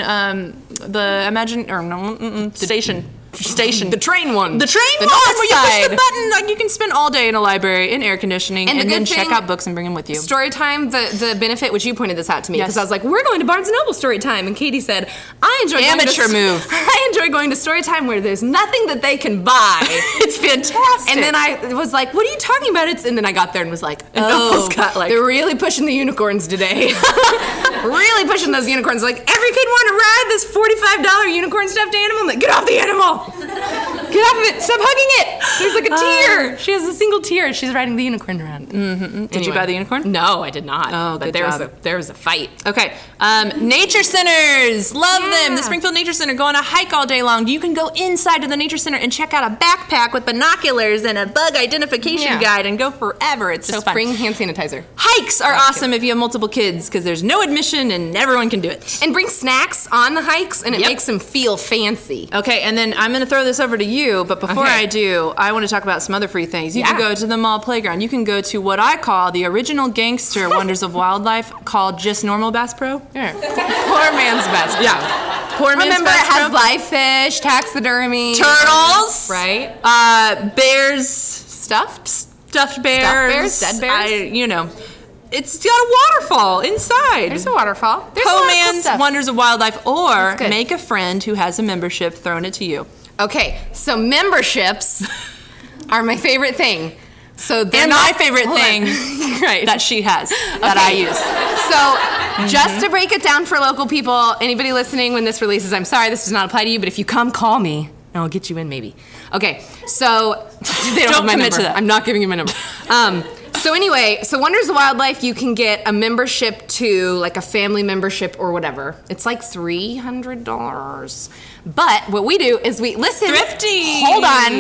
station. the train one. The train the one north where you push side. the button. Like you can spend all day in a library in air conditioning And and, the then good check thing- out books and bring them with you. Story time, the benefit, which you pointed this out to me, Yes. because I was like, we're going to Barnes & Noble story time, and Katie said, I enjoy Amateur move. I enjoy going to story time where there's nothing that they can buy. It's fantastic. And then I was like, what are you talking about? And then I got there and was like, almost got, like- they're really pushing the unicorns today. Really pushing those unicorns. Like, every kid want to ride this $45 unicorn stuffed animal? I'm like, get off the animal. Get off of it. Stop hugging it. There's like a tear. She has a single tear. She's riding the unicorn around. Did you buy the unicorn? No, I did not. Oh, but good there job. was a fight. Okay. Nature centers. Love them. Yeah. The Springfield Nature Center. Go on a hike all day long. You can go inside to the Nature Center and check out a backpack with binoculars and a bug identification Yeah. guide and go forever. It's so Just fun. bring hand sanitizer. Hikes are awesome if you have multiple kids because there's no admission and everyone can do it. And bring snacks on the hikes, and it Yep. makes them feel fancy. Okay, and then I'm going to throw this over to you, but before Okay. I do, I want to talk about some other free things. You can Yeah. go to the mall playground. You can go to what I call the original gangster Wonders of Wildlife, called just normal Bass Pro. Yeah. Poor man's best. Yeah. Poor man's Remember, Bass it has Pro. live fish, taxidermy. Turtles. Right. Bears. Stuffed bears. Dead bears? It's got a waterfall inside. There's a waterfall. There's a Po lot of cool Man's stuff. Wonders of Wildlife, or That's good. make a friend who has a membership thrown it to you. Okay, so memberships are my favorite thing. So they're And not my favorite Hold on. thing right. that she has, that I use. So, just to break it down for local people, anybody listening when this releases, I'm sorry this does not apply to you, but if you come, call me, and I'll get you in maybe. Okay, so they don't have my commit number. to that. I'm not giving you my number. So anyway, so Wonders of Wildlife, you can get a membership to, like a family membership or whatever. It's like $300. But what we do is we listen. Thrifty. Hold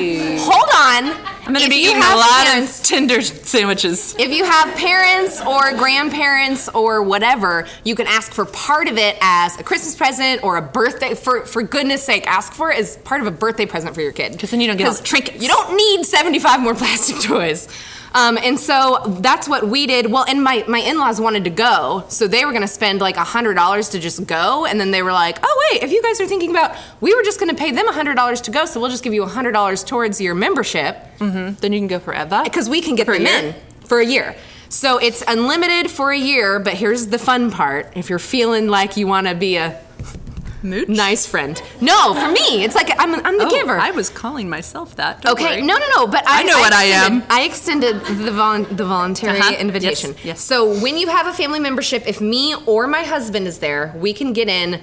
on. I'm going to If be you eating a have lot parents- of Tinder sandwiches. If you have parents or grandparents or whatever, you can ask for part of it as a Christmas present or a birthday. For goodness sake, ask for it as part of a birthday present for your kid. 'Cause then you don't get all the trinkets. You don't need 75 more plastic toys. And so that's what we did. Well, and my in-laws wanted to go, so they were going to spend like $100 to just go. And then they were like, oh, wait, if you guys are thinking about, we were just going to pay them $100 to go, so we'll just give you $100 towards your membership. Then you can go forever. Because we can get them in for a year. So it's unlimited for a year, but here's the fun part. If you're feeling like you want to be a Mooch? nice friend. No, for me, it's like I'm the giver. I was calling myself that. Don't Okay, worry. no, but I know what I am. I extended the voluntary Uh-huh. invitation. Yes. So when you have a family membership, if me or my husband is there, we can get in,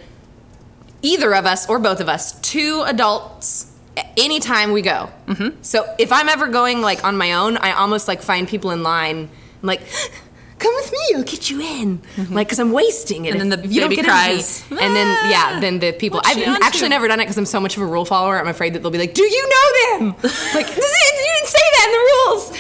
either of us or both of us, 2 adults anytime we go. Mm-hmm. So if I'm ever going like on my own, I almost like find people in line, I'm like, come with me, I'll get you in. Like, because I'm wasting it. And then if the you don't baby get in with cries. me. And then, then the people. What's I've she on actually to? never done it because I'm so much of a rule follower. I'm afraid that they'll be like, do you know them? Like, you didn't say that in the rules.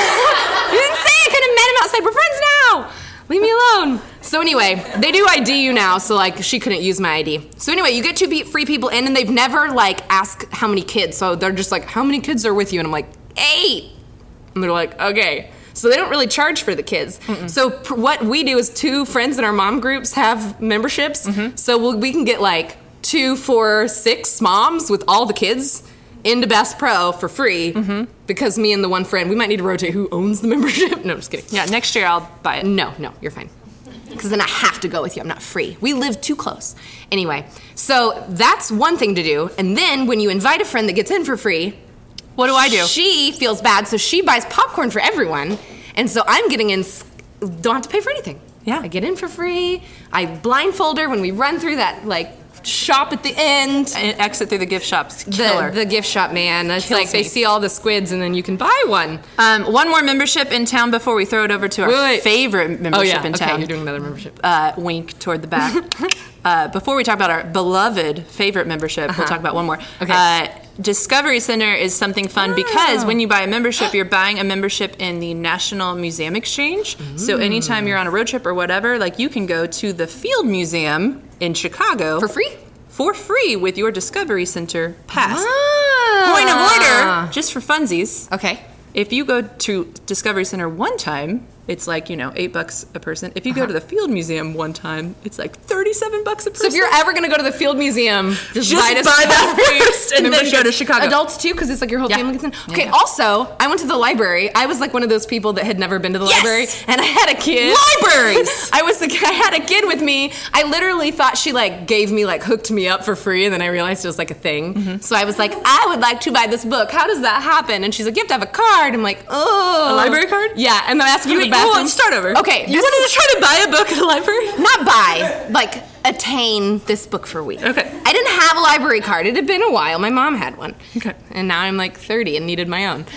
You didn't say I could have met him outside. We're friends now. Leave me alone. So anyway, they do ID you now, so like she couldn't use my ID. So anyway, you get 2 free people in, and they've never like asked how many kids. So they're just like, how many kids are with you? And I'm like, 8. And they're like, okay. So they don't really charge for the kids. So what we do is 2 friends in our mom groups have memberships. So we can get like 2, 4, 6 moms with all the kids into Bass Pro for free because me and the one friend, we might need to rotate who owns the membership. No, just kidding. Yeah, next year I'll buy it. No, you're fine. Because then I have to go with you. I'm not free. We live too close. Anyway, so that's one thing to do. And then when you invite a friend that gets in for free, What do I do? she feels bad, so she buys popcorn for everyone. And so I'm getting in, don't have to pay for anything. Yeah. I get in for free. I blindfold her when we run through that, like, shop at the end. And exit through the gift shops. Killer. The gift shop, man. It's Kills like they me. see all the squids and then you can buy one. One more membership in town before we throw it over to our Wait. favorite membership in okay, town. you're doing another membership. Wink toward the back. Before we talk about our beloved favorite membership, we'll talk about one more. Okay. Discovery Center is something fun because when you buy a membership, you're buying a membership in the National Museum Exchange. So anytime you're on a road trip or whatever, like you can go to the Field Museum in Chicago For free? For free with your Discovery Center pass. Ah. Point of order, just for funsies. Okay. If you go to Discovery Center one time, it's like, $8 a person. If you go to the Field Museum one time, it's like $37 a person. So if you're ever going to go to the Field Museum, just buy that first and then membership. go to Chicago. Adults too, because it's like your whole Yeah. family gets in. Okay, Yeah. also, I went to the library. I was like one of those people that had never been to the Yes! library, and I had a kid. Libraries! I had a kid with me. I literally thought she like gave me like hooked me up for free, and then I realized it was like a thing. So I was like, I would like to buy this book. How does that happen? And she's like, you have to have a card. I'm like, oh, A library card? Yeah, and then I asked her to the Well, bathroom. let's start over. Okay, You this wanted is- to try to buy a book at a library? not buy, like attain this book for a week. Okay. I didn't have a library card. It had been a while. My mom had one. Okay. And now I'm like 30 and needed my own.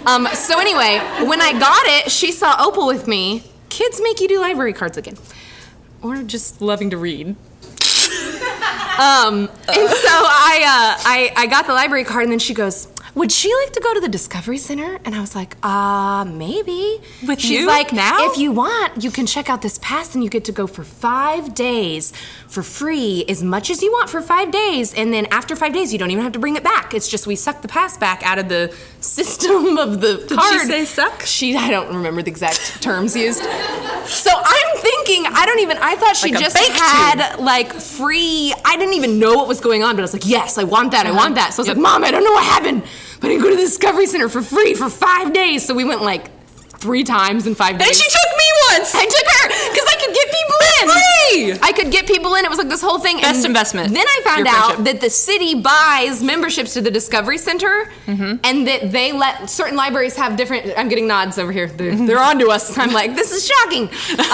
So anyway, when I got it, she saw Opal with me. Kids make you do library cards again. Or just loving to read. And so I got the library card, and then she goes, would she like to go to the Discovery Center? And I was like, maybe. With She's you like, now? if you want, you can check out this pass and you get to go for 5 days for free, as much as you want for 5 days. And then after 5 days, you don't even have to bring it back. It's just we suck the pass back out of the system of the card. Did she say suck? I don't remember the exact terms used. So I'm thinking, I thought she Like a just baked had like free, I didn't even know what was going on, but I was like, yes, I want that, I want that. So I was like, Mom, I don't know what happened, but I can go to the Discovery Center for free for 5 days. So we went like 3 times in 5 days. And she took me once! I took her because I could get people in. Free! I could get people in. It was like this whole thing. Best investment. Then I found Your out friendship. that the city buys memberships to the Discovery Center, and that they let certain libraries have different. I'm getting nods over here. They're on to us. I'm like, this is shocking.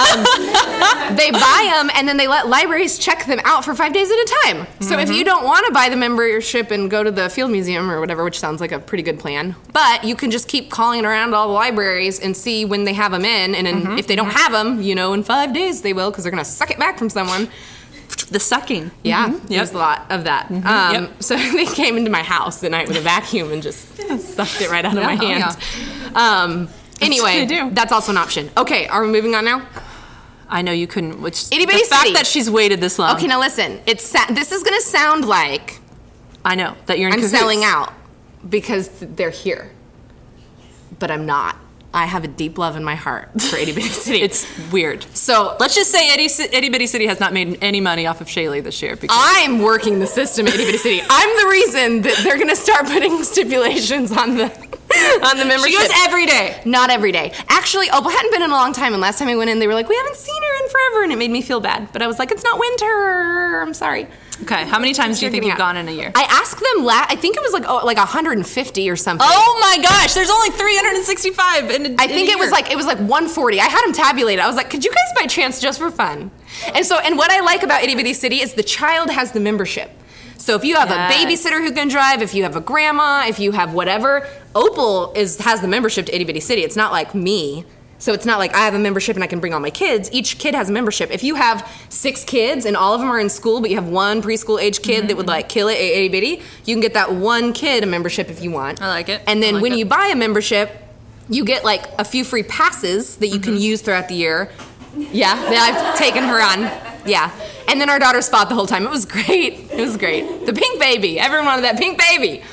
They buy them, and then they let libraries check them out for 5 days at a time. So if you don't want to buy the membership and go to the Field Museum or whatever, which sounds like a pretty good plan, but you can just keep calling around all the libraries and see when they have them in, and then if they don't have them, in 5 days they will, because they're going to suck it back from someone. The sucking. Yeah, there's a lot of that. So they came into my house the night with a vacuum and just sucked it right out of my hand. Anyway, that's also an option. Okay, are we moving on now? I know you couldn't. Which Itty Bitty the fact City. that she's waited this long. Okay, now listen. This is going to sound like I know that you're in I'm cahoots. selling out because they're here, but I'm not. I have a deep love in my heart for Itty Bitty City. It's weird. So Let's just say Itty Bitty City has not made any money off of Shaylee this year. Because I'm working the system at Itty Bitty City. I'm the reason that they're going to start putting stipulations on the membership. she goes every day. Not every day. Actually, Opal hadn't been in a long time, and last time I went in, they were like, we haven't seen her in forever, and it made me feel bad. But I was like, it's not winter. I'm sorry. Okay, how many times do you think you've out. gone in a year? I asked them I think it was like 150 or something. Oh my gosh, there's only 365 I think it was like 140. I had them tabulated. I was like, could you guys by chance just for fun? And what I like about Itty Bitty City is the child has the membership. So if you have a babysitter who can drive, if you have a grandma, if you have whatever, Opal has the membership to Itty Bitty City. It's not like me. So it's not like I have a membership and I can bring all my kids. Each kid has a membership. If you have 6 kids and all of them are in school, but you have one preschool age kid that would like kill it at Itty Bitty, you can get that one kid a membership if you want. I like it. And then I like when it. you buy a membership, you get like a few free passes that you can use throughout the year. Yeah, I've taken her on. Yeah. And then our daughters fought the whole time. It was great. It was great. The pink baby. Everyone wanted that pink baby.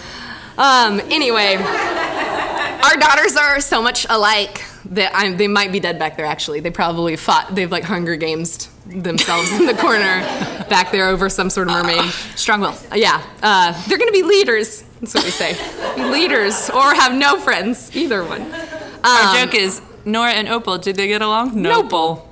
Anyway, our daughters are so much alike that they might be dead back there, actually. They probably fought. They've like Hunger Games themselves in the corner back there over some sort of mermaid. Strong will. Yeah. They're going to be leaders. That's what we say. Be leaders or have no friends. Either one. Our joke is, Nora and Opal, did they get along? Nope.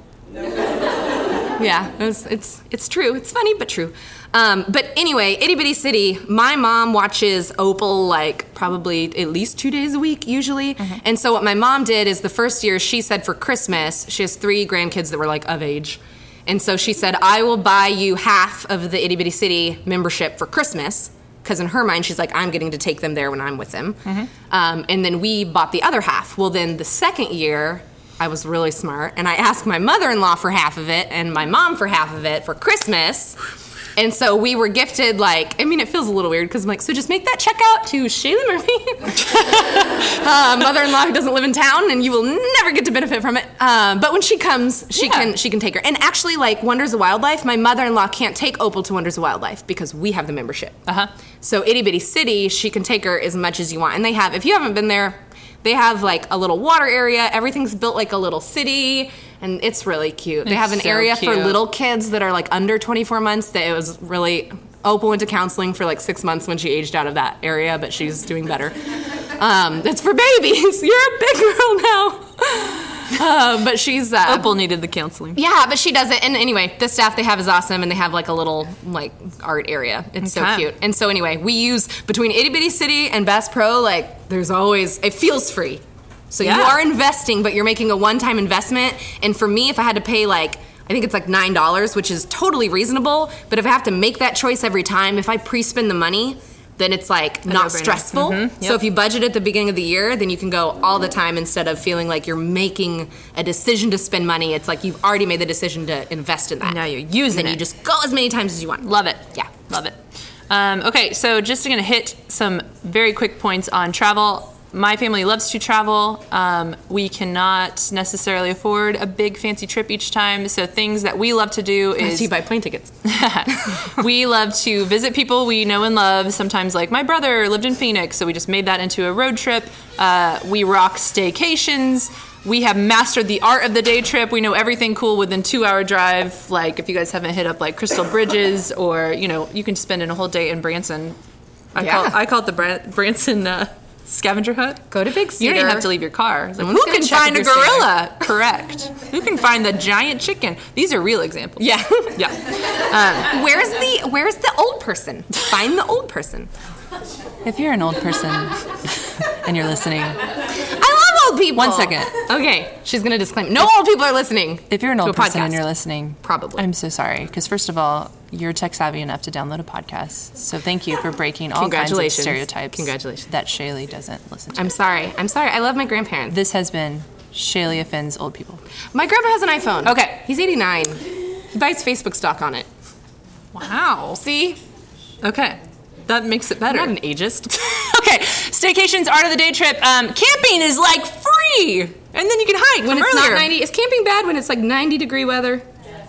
Yeah, it's true. It's funny, but true. But anyway, Itty Bitty City, my mom watches Opal like probably at least 2 days a week usually. And so what my mom did is the first year she said for Christmas, she has 3 grandkids that were like of age. And so she said, I will buy you half of the Itty Bitty City membership for Christmas. Because in her mind, she's like, I'm getting to take them there when I'm with them. And then we bought the other half. Well, then the second year, I was really smart, and I asked my mother-in-law for half of it and my mom for half of it for Christmas. And so we were gifted, like, I mean, it feels a little weird because I'm like, so just make that check out to Shayla Murphy, mother-in-law who doesn't live in town, and you will never get to benefit from it. But when she comes, she can take her. And actually, like Wonders of Wildlife, my mother-in-law can't take Opal to Wonders of Wildlife because we have the membership. So Itty Bitty City, she can take her as much as you want. And they have, if you haven't been there, they have like a little water area. Everything's built like a little city, and it's really cute. They have an area for little kids that are like under 24 months. That it was really. Opal went to counseling for like 6 months when she aged out of that area, but she's doing better. It's for babies. You're a big girl now. But she's Opal needed the counseling. Yeah, but she doesn't. And anyway, the staff they have is awesome, and they have like a little like art area. It's so cute. And so anyway, we use between Itty Bitty City and Bass Pro, like there's always, it feels free. So you are investing, but you're making a one-time investment. And for me, if I had to pay like, I think it's like $9, which is totally reasonable. But if I have to make that choice every time, if I pre-spend the money, then it's like not stressful. So if you budget at the beginning of the year, then you can go all the time instead of feeling like you're making a decision to spend money. It's like you've already made the decision to invest in that. Now you're using it. You just go as many times as you want. Love it. Yeah. Love it. Okay, so just going to hit some very quick points on travel. my family loves to travel. We cannot necessarily afford a big fancy trip each time. So things that we love to do is you buy plane tickets. we love to visit people we know and love. Sometimes, like my brother lived in Phoenix, so we just made that into a road trip. We rock staycations. We have mastered the art of the day trip. We know everything cool within 2-hour drive. Like if you guys haven't hit up like Crystal Bridges, or you can spend a whole day in Branson. I call it the Branson scavenger hut. Go to Big Cedar. You don't even have to leave your car. Like, Who's who gonna can check find if a you're staying gorilla? Correct. Who can find the giant chicken? These are real examples. Yeah. Yeah. Where's the old person? Find the old person. If you're an old person and you're listening, I love old people. 1 second. Okay, she's gonna disclaim. No old people are listening. If you're an old to a person and podcast. you're listening, Probably. I'm so sorry. Because first of all, you're tech savvy enough to download a podcast. So thank you for breaking all kinds of Congratulations. stereotypes. Congratulations. That Shaylee doesn't listen to. I'm sorry. I love my grandparents. This has been Shaylee Offends Old People. My grandpa has an iPhone. Okay. He's 89. He buys Facebook stock on it. Wow. See? Okay. That makes it better. I'm not an ageist. Okay. Staycations, art of the day trip. Camping is like free. And then you can hike When from it's earlier. not 90, is camping bad when it's like 90-degree weather?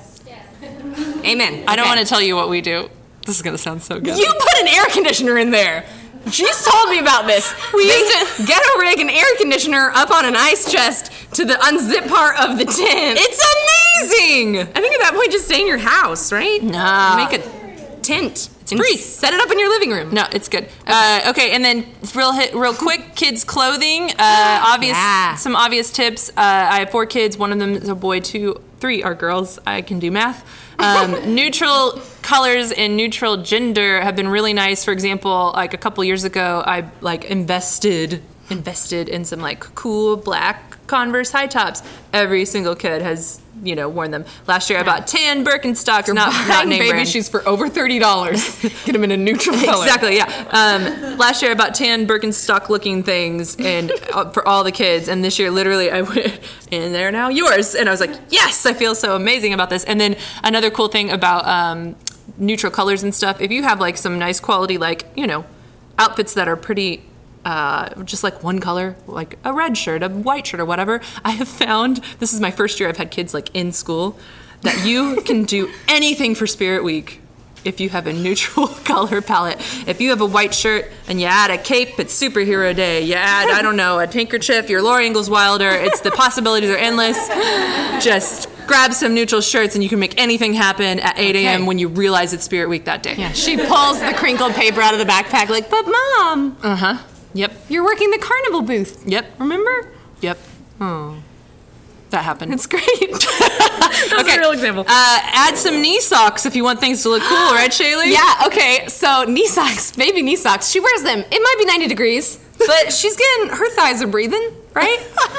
Amen. I don't Okay. want to tell you what we do. This is going to sound so good. You put an air conditioner in there. She's told me about this. We They used to- ghetto rig an air conditioner up on an ice chest to the unzip part of the tent. It's amazing. I think at that point, just stay in your house, right? No. Make a tent. It's free. Set it up in your living room. No, it's good. Okay, and then real quick, kids' clothing. Yeah. Some obvious tips. I have 4 kids. One of them is a boy. 3 are girls. I can do math. Neutral colors and neutral gender have been really nice. For example, like a couple years ago, I invested in some like cool black Converse high tops. Every single kid has worn them. Last year I bought tan Birkenstocks, not name baby brand. shoes for over $30. Get them in a neutral color. Exactly, yeah. Last year I bought tan Birkenstock looking things and for all the kids, and this year literally I went, and they're now yours. And I was like, yes, I feel so amazing about this. And then another cool thing about neutral colors and stuff, if you have like some nice quality outfits that are pretty just like one color, like a red shirt, a white shirt, or whatever. I have found, this is my first year I've had kids like in school, that you can do anything for Spirit Week if you have a neutral color palette. If you have a white shirt and you add a cape, it's superhero day. You add, I don't know, a handkerchief, you're Laura Ingalls Wilder. It's the possibilities are endless. Just grab some neutral shirts and you can make anything happen at 8 a.m. when you realize it's Spirit Week that day. Yeah, she pulls the crinkled paper out of the backpack like, but Mom, Yep. you're working the carnival booth. Yep. Remember? Yep. Oh. That happened. It's great. Okay. a real example. Add some knee socks if you want things to look cool, right, Shaylee? Yeah, okay, so knee socks, baby knee socks. She wears them. It might be 90 degrees, but she's getting, her thighs are breathing, right?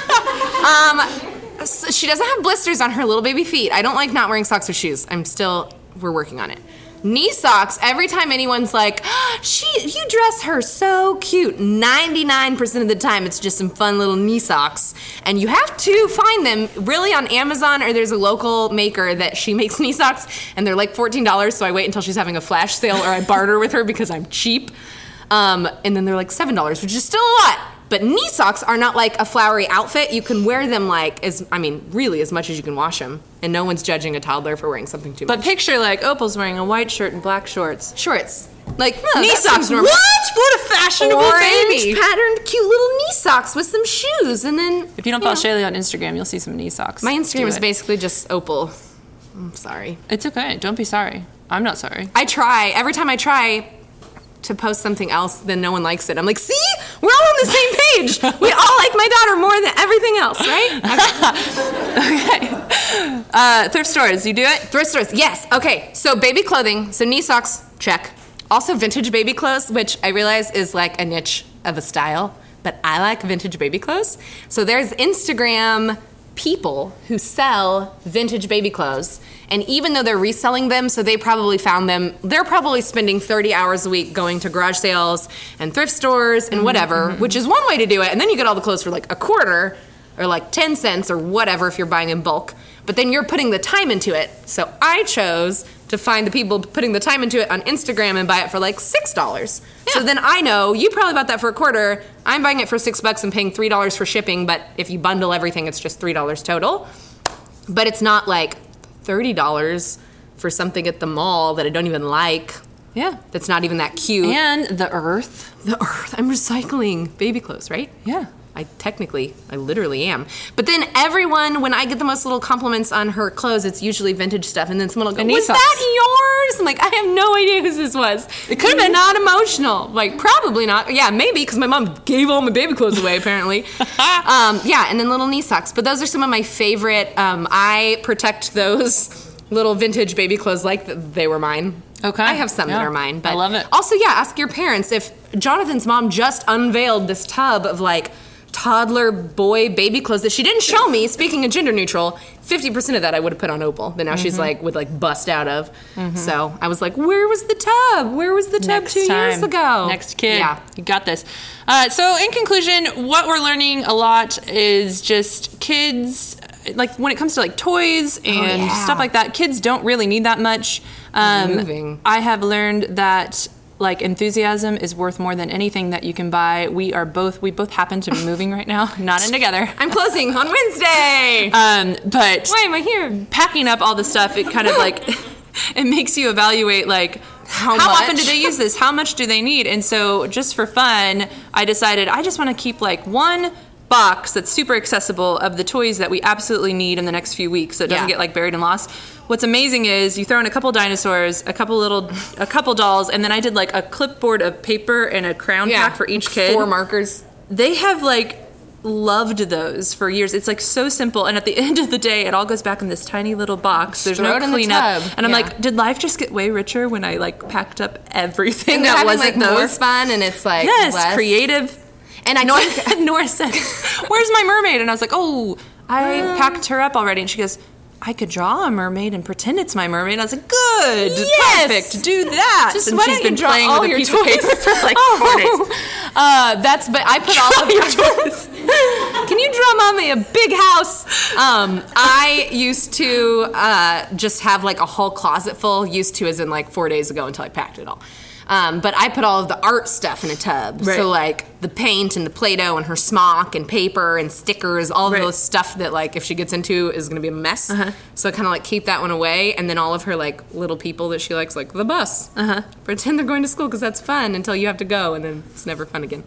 So she doesn't have blisters on her little baby feet. I don't like not wearing socks or shoes. We're working on it. Knee socks, every time anyone's like, you dress her so cute, 99% of the time it's just some fun little knee socks. And you have to find them really on Amazon, or there's a local maker that she makes knee socks, and they're like $14, so I wait until she's having a flash sale, or I barter with her because I'm cheap. And then they're like $7, which is still a lot. But knee socks are not like a flowery outfit. You can wear them really as much as you can wash them. And no one's judging a toddler for wearing something too much. But picture like Opal's wearing a white shirt and black shorts. Shorts. Like, Knee that socks. seems normal. What a fashionable Orange baby. patterned cute little knee socks with some shoes. And then, If you don't follow Shaylee on Instagram, you'll see some knee socks. my Instagram Do is it. basically just Opal. I'm sorry. It's okay. Don't be sorry. I'm not sorry. I try. Every time I try to post something else, then no one likes it. I'm like, see? We're all on the same page. We all like my daughter more than everything else, right? Okay. Thrift stores. You do it? Thrift stores, yes. Okay, so baby clothing. So knee socks, check. Also vintage baby clothes, which I realize is like a niche of a style, but I like vintage baby clothes. So there's Instagram people who sell vintage baby clothes. And even though they're reselling them, so they probably found them, they're probably spending 30 hours a week going to garage sales and thrift stores and whatever, which is one way to do it. And then you get all the clothes for like a quarter or like 10 cents or whatever if you're buying in bulk. But then you're putting the time into it. So I chose to find the people putting the time into it on Instagram and buy it for like $6. So then I know you probably bought that for a quarter. I'm buying it for $6 and paying $3 for shipping, but if you bundle everything, it's just $3 total. But it's not like $30 for something at the mall that I don't even like. Yeah. That's not even that cute. And the earth. The earth. I'm recycling baby clothes, right? Yeah. I literally am. But then everyone, when I get the most little compliments on her clothes, it's usually vintage stuff. And then someone will go, was that yours? I'm like, I have no idea whose this was. It could have been not emotional. Like, probably not. Yeah, maybe, because my mom gave all my baby clothes away, apparently. Yeah, and then little knee socks. But those are some of my favorite. I protect those little vintage baby clothes like they were mine. Okay. I have some that are mine. But I love it. Also, yeah, ask your parents. If Jonathan's mom just unveiled this tub of, like, toddler boy baby clothes that she didn't show me, speaking of gender neutral, 50% of that I would have put on Opal, that now she's like would like bust out of. So I was like, where was the tub? Where was the tub 2 years ago? Next kid. Yeah. You got this. So in conclusion, what we're learning a lot is just kids, like when it comes to like toys and stuff like that, kids don't really need that much. Moving. I have learned that like enthusiasm is worth more than anything that you can buy. We both happen to be moving right now, not in together. I'm closing on Wednesday. But why am I here? Packing up all the stuff, it kind of like it makes you evaluate like how often do they use this? How much do they need? And so just for fun, I decided I just want to keep like one box that's super accessible of the toys that we absolutely need in the next few weeks so it doesn't get like buried and lost. What's amazing is you throw in a couple dinosaurs, a couple dolls, and then I did like a clipboard of paper and a crayon pack for each kid. 4 markers. They have like loved those for years. It's like so simple, and at the end of the day, it all goes back in this tiny little box. There's no cleanup, and I'm like, did life just get way richer when I like packed up everything and that wasn't like more fun? And it's like less creative. And Nora said, "Where's my mermaid?" And I was like, "Oh, I packed her up already." And she goes, "I could draw a mermaid and pretend it's my mermaid." And I was like, "Good, perfect, do that." Just and why she's don't been you draw playing all with a your piece toys? of paper for like 4 days. But I put all of your toys. Can you draw mommy a big house? I used to just have like a whole closet full. Used to as in like 4 days ago until I packed it all. But I put all of the art stuff in a tub. Right. So like the paint and the Play-Doh and her smock and paper and stickers, all of those stuff that like if she gets into is going to be a mess. So I kind of like keep that one away. And then all of her like little people that she likes, like the bus. Pretend they're going to school because that's fun until you have to go and then it's never fun again.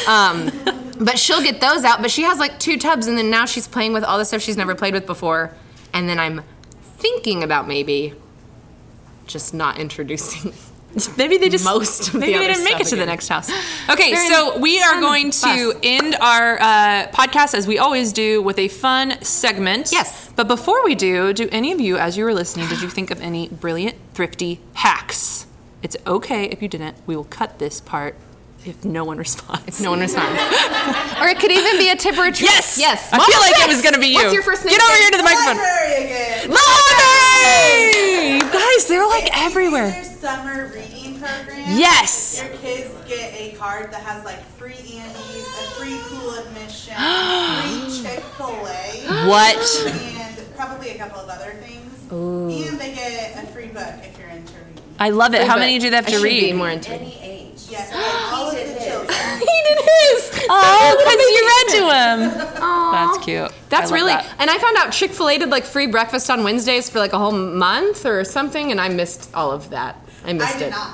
But she'll get those out. But she has like 2 tubs and then now she's playing with all the stuff she's never played with before. And then I'm thinking about maybe just not introducing Maybe they just maybe they didn't make it to the next house. Okay, so we are going to end our podcast as we always do with a fun segment. Yes. But before we do any of you, as you were listening, did you think of any brilliant, thrifty hacks? It's okay if you didn't. We will cut this part if no one responds. Or it could even be a tip or a trick. Yes. I feel like it was going to be you. What's your first name? Get over here to the microphone. Library again. Library! Guys, they're like everywhere. Their summer reading program. Yes. Your kids get a card that has like free Andes, a free pool admission, free Chick-fil-A. What? And probably a couple of other things. Ooh. And they get a free book if you're into reading. I love it. How many do they have to read? Be more into Any age. Yes, all of the children. He did his. Oh, because you read to him. That's cute. That's really. That. And I found out Chick-fil-A did like free breakfast on Wednesdays for like a whole month or something, and I missed all of that. I did not.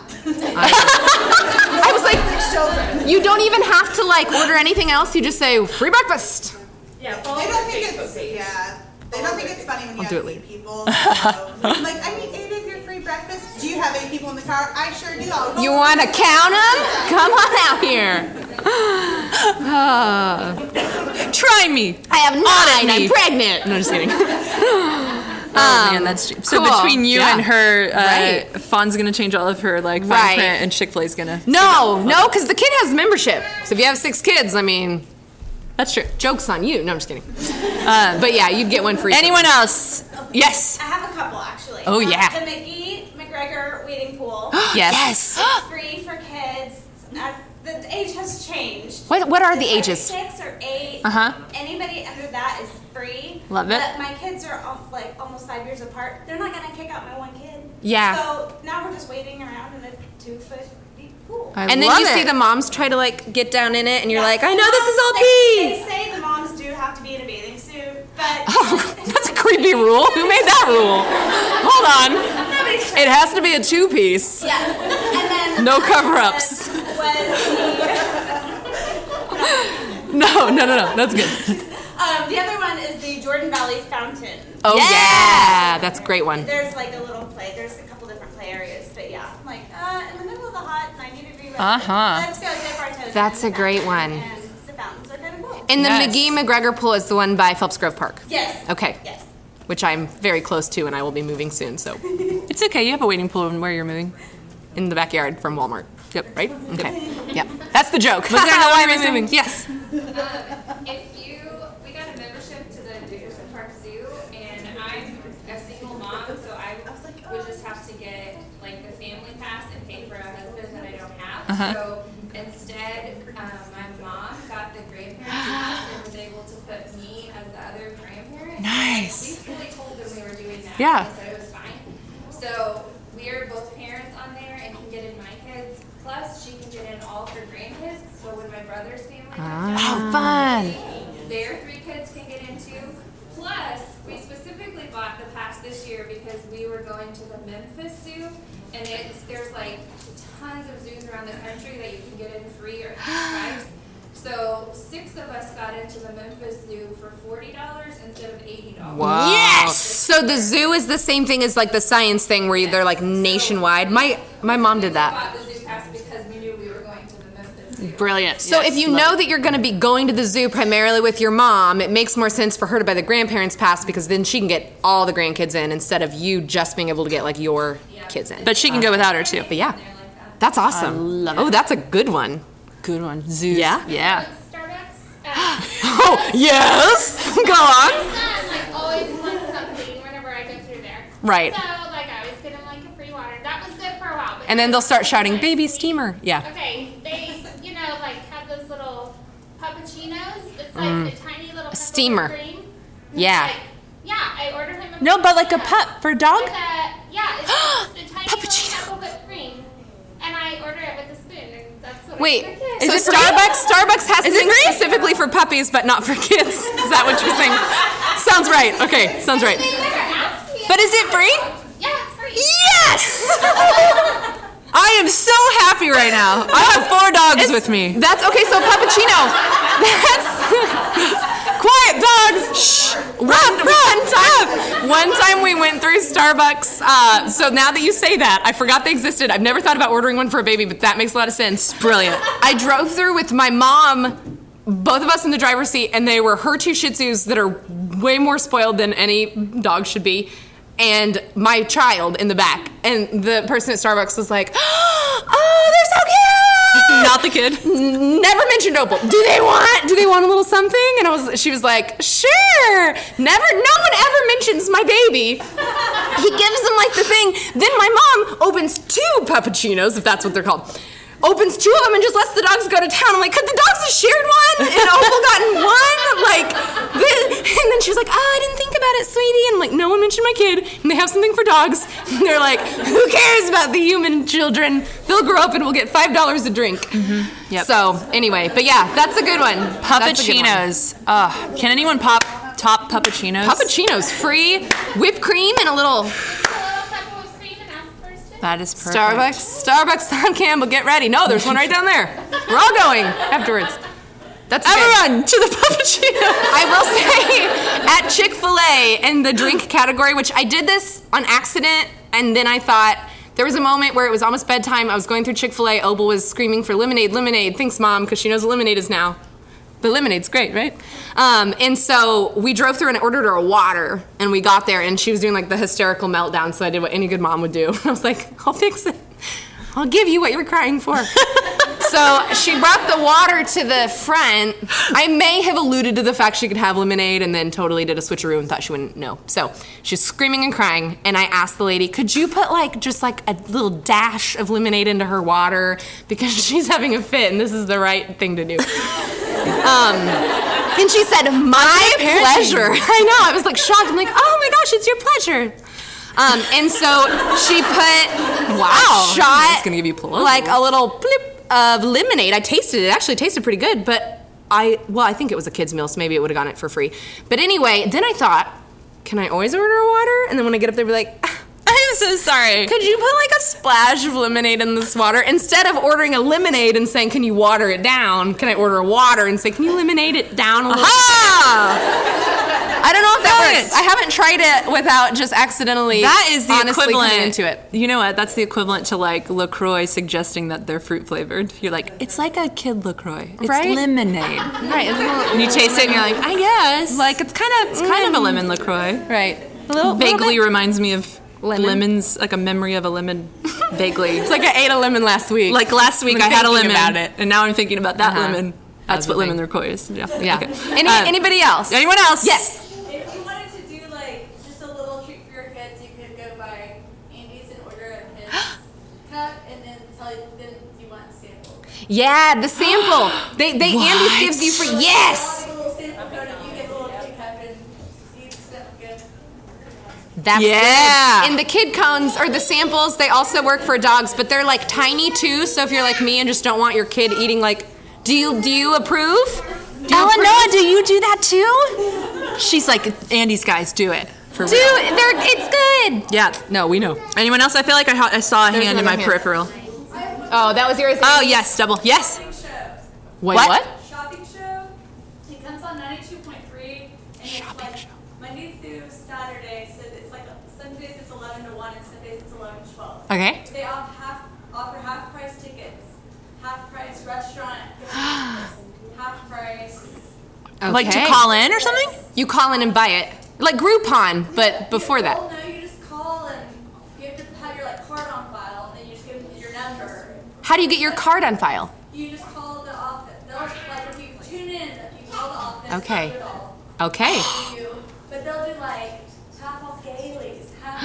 I was like, you don't even have to like order anything else. You just say free breakfast. Yeah, They don't think it's They don't think it's funny when you have to meet people. So, like, I need 8 of your free breakfast. Do you have 8 people in the car? I sure do. You want to count them? Come on out here. Try me. I have 9. I'm pregnant. No, just kidding. Oh man, that's cheap. So cool. between you and her, Fawn's gonna change all of her like fine print, and Chick-fil-A's gonna. No, because the kid has membership. So if you have 6 kids, I mean, that's true. Joke's on you. No, I'm just kidding. But yeah, you'd get one for each. Anyone else? Yes. I have a couple actually. Oh yeah. The Mickey McGregor wading pool. Yes. It's free for kids. The age has changed. What are the It's ages? Like 6 or 8. Anybody under that is free. Love it. But my kids are like almost 5 years apart. They're not gonna kick out my one kid. Yeah. So now we're just waiting around in a 2-foot deep pool. And then you see the moms try to like get down in it, and you're like, I know this is all They pee. say the moms do have to be in a bathing suit, but Oh, that's a creepy rule. Who made that rule? Hold on. nobody's It has to be a 2-piece. Yes. And then No cover-ups. No. That's good. The other one is the Jordan Valley Fountain. Oh yeah, that's a great one. There's like a little play. There's a couple different play areas, but yeah, I'm like in the middle of the hot 90-degree weather. Let's go dip our toes. That's in a the great fountain, one. And the fountains are kind of cool. And the McGee McGregor pool is the one by Phelps Grove Park. Yes. Okay. Yes. Which I'm very close to, and I will be moving soon. So It's okay. You have a waiting pool where you're moving. in the backyard from Walmart. Yep. Right? Okay. Yep. That's the joke. Was there Why am I another moving? reason? Yes. We got a membership to the Dickerson Park Zoo, and I'm a single mom, so I would just have to get like the family pass and pay for a husband that I don't have. So instead, my mom got the grandparent pass and was able to put me as the other grandparent. Nice. We fully told them we were doing that. Yeah. And they said it was fine. So we are both parents on there and can get in my kids. Plus, she can get in all her grandkids. So when my brother's family comes Oh, fun. their 3 kids can get into. Plus, we specifically bought the pass this year because we were going to the Memphis Zoo, and there's like tons of zoos around the country that you can get in free or at price. So 6 of us got into the Memphis Zoo for $40 instead of $80. Wow. Yes. So the zoo is the same thing as like the science thing where they're like nationwide. My mom did We that. bought the zoo pass because we knew we were going to the Memphis Zoo. Brilliant. So Yes, if you love know it. that you're going to be going to the zoo primarily with your mom, it makes more sense for her to buy the grandparents pass because then she can get all the grandkids in instead of you just being able to get like your kids in. But she can go without her too. But yeah, that's awesome. love Oh, it. that's a good one. Good one. Zoos. Yeah? Yeah. Starbucks. Oh, yes. Go on. Like always wants something whenever I go through there. Right. So like I always get them like a free water. That was good for a while. But And then they'll start shouting, "Baby steamer." Yeah. Okay, they like have those little puppuccinos. It's like the tiny little cup steamer. of cream. Yeah. Like, yeah, I ordered him a No, but like a puppuccino pup for a dog? with yeah, it's just a tiny Puppuccino. little cup of whipped cream, and I order it with a spoon, and that's what Wait, I give the kids. so Is it free? Starbucks has Is it something free? specifically for puppies, but not for kids. Is that what you're saying? Sounds right. Okay, sounds right. They never asked me. But is it free? Yeah, it's free. Yes! I am so happy right now. I have 4 dogs with me. That's okay. So puppuccino. That's quiet dogs. Shh. One time we went through Starbucks. So now that you say that, I forgot they existed. I've never thought about ordering one for a baby, but that makes a lot of sense. Brilliant. I drove through with my mom, both of us in the driver's seat, and they were her 2 Shih Tzus that are way more spoiled than any dog should be, and my child in the back. And the person at Starbucks was like, "Oh, they're so cute." Not the kid. Never mentioned Opal. Do they want a little something? And she was like, "Sure." No one ever mentions my baby. He gives them like the thing. Then my mom opens 2 puppuccinos, if that's what they're called. Opens 2 of them and just lets the dogs go to town. I'm like, could the dogs have shared one? And Opal gotten one? And then she was like, "Oh, I didn't think about it, sweetie." And I'm like, no one mentioned my kid. And they have something for dogs. And they're like, who cares about the human children? They'll grow up and we'll get $5 a drink. Yep. So anyway, but yeah, that's a good one. That's a good one. Puppuccinos. Can anyone top puppuccinos? Puppuccinos, free whipped cream and a little That is perfect. Starbucks on Campbell. Get ready. No, there's one right down there. We're all going afterwards. That's good. Everyone to the puppuccino. I will say, at Chick-fil-A in the drink category, which I did this on accident, and then I thought, there was a moment where it was almost bedtime. I was going through Chick-fil-A. Opal was screaming for lemonade. Thanks, Mom, because she knows what lemonade is now. But lemonade's great, right? And so we drove through and I ordered her a water, and we got there, and she was doing like the hysterical meltdown, so I did what any good mom would do. I was like, I'll fix it. I'll give you what you're crying for. So she brought the water to the front. I may have alluded to the fact she could have lemonade and then totally did a switcheroo and thought she wouldn't know. So she's screaming and crying, and I asked the lady, could you put just a little dash of lemonade into her water because she's having a fit and this is the right thing to do. And she said, my pleasure. I know, I was like shocked. I'm like, oh my gosh, it's your pleasure. And so she put Wow. Shot. It's gonna give you plausible. Like a little blip of lemonade. I tasted it. It actually tasted pretty good, but I think it was a kid's meal, so maybe it would have gotten it for free. But anyway, then I thought, can I always order a water? And then when I get up there, be like, I'm so sorry. Could you put like a splash of lemonade in this water? Instead of ordering a lemonade and saying, can you water it down? Can I order a water and say, can you lemonade it down a little? I don't know if that works. I haven't tried it without just accidentally that is the honestly equivalent coming into it. You know what? That's the equivalent to like LaCroix suggesting that they're fruit flavored. You're like, it's like a kid LaCroix. It's right? lemonade. Right. And you taste it and you're like, I guess. Like it's kind of a lemon LaCroix. Right. A little Vaguely reminds me of lemon? lemons, like a memory of a lemon. Vaguely. It's like I ate a lemon last week. Like last week I had a lemon about it. and now I'm thinking about that lemon. That's what the lemon LaCroix is. Yeah. Yeah. Okay. Anybody else? Anyone else? Yes. If you wanted to do like just a little treat for your kids, you could go by Andy's and order a kid's cup, and then you want a sample. Yeah, the sample. They Andy's gives you for yes. A little sample code, and you get a little kid cup, and you stuff good. That's good. And the kid cones or the samples, they also work for dogs, but they're like tiny too. So if you're like me and just don't want your kid eating like, do you approve? Eleanor, do you do that too? She's like, Andy's guys do it. For real. It's good. Yeah, no, we know. Anyone else? I feel like I saw a hand in my peripheral. Oh, that was yours. Oh, yes, double. Yes. What? Shopping show. It comes on 92.3, and it's like Monday through Saturday. So it's like some days it's 11 to 1, and some days it's 11 to 12. Okay. They offer half price tickets, half price restaurant, half price. Okay. Like to call in or something? You call in and buy it. Like Groupon, but before that. Well, no, you just call and you have to have your like card on file, and then you just give them your number. How do you get your card on file? You just call the office. They'll like if you tune in, you call the office. Okay. They'll do it all. Okay. But they'll do like half off Gailey's, half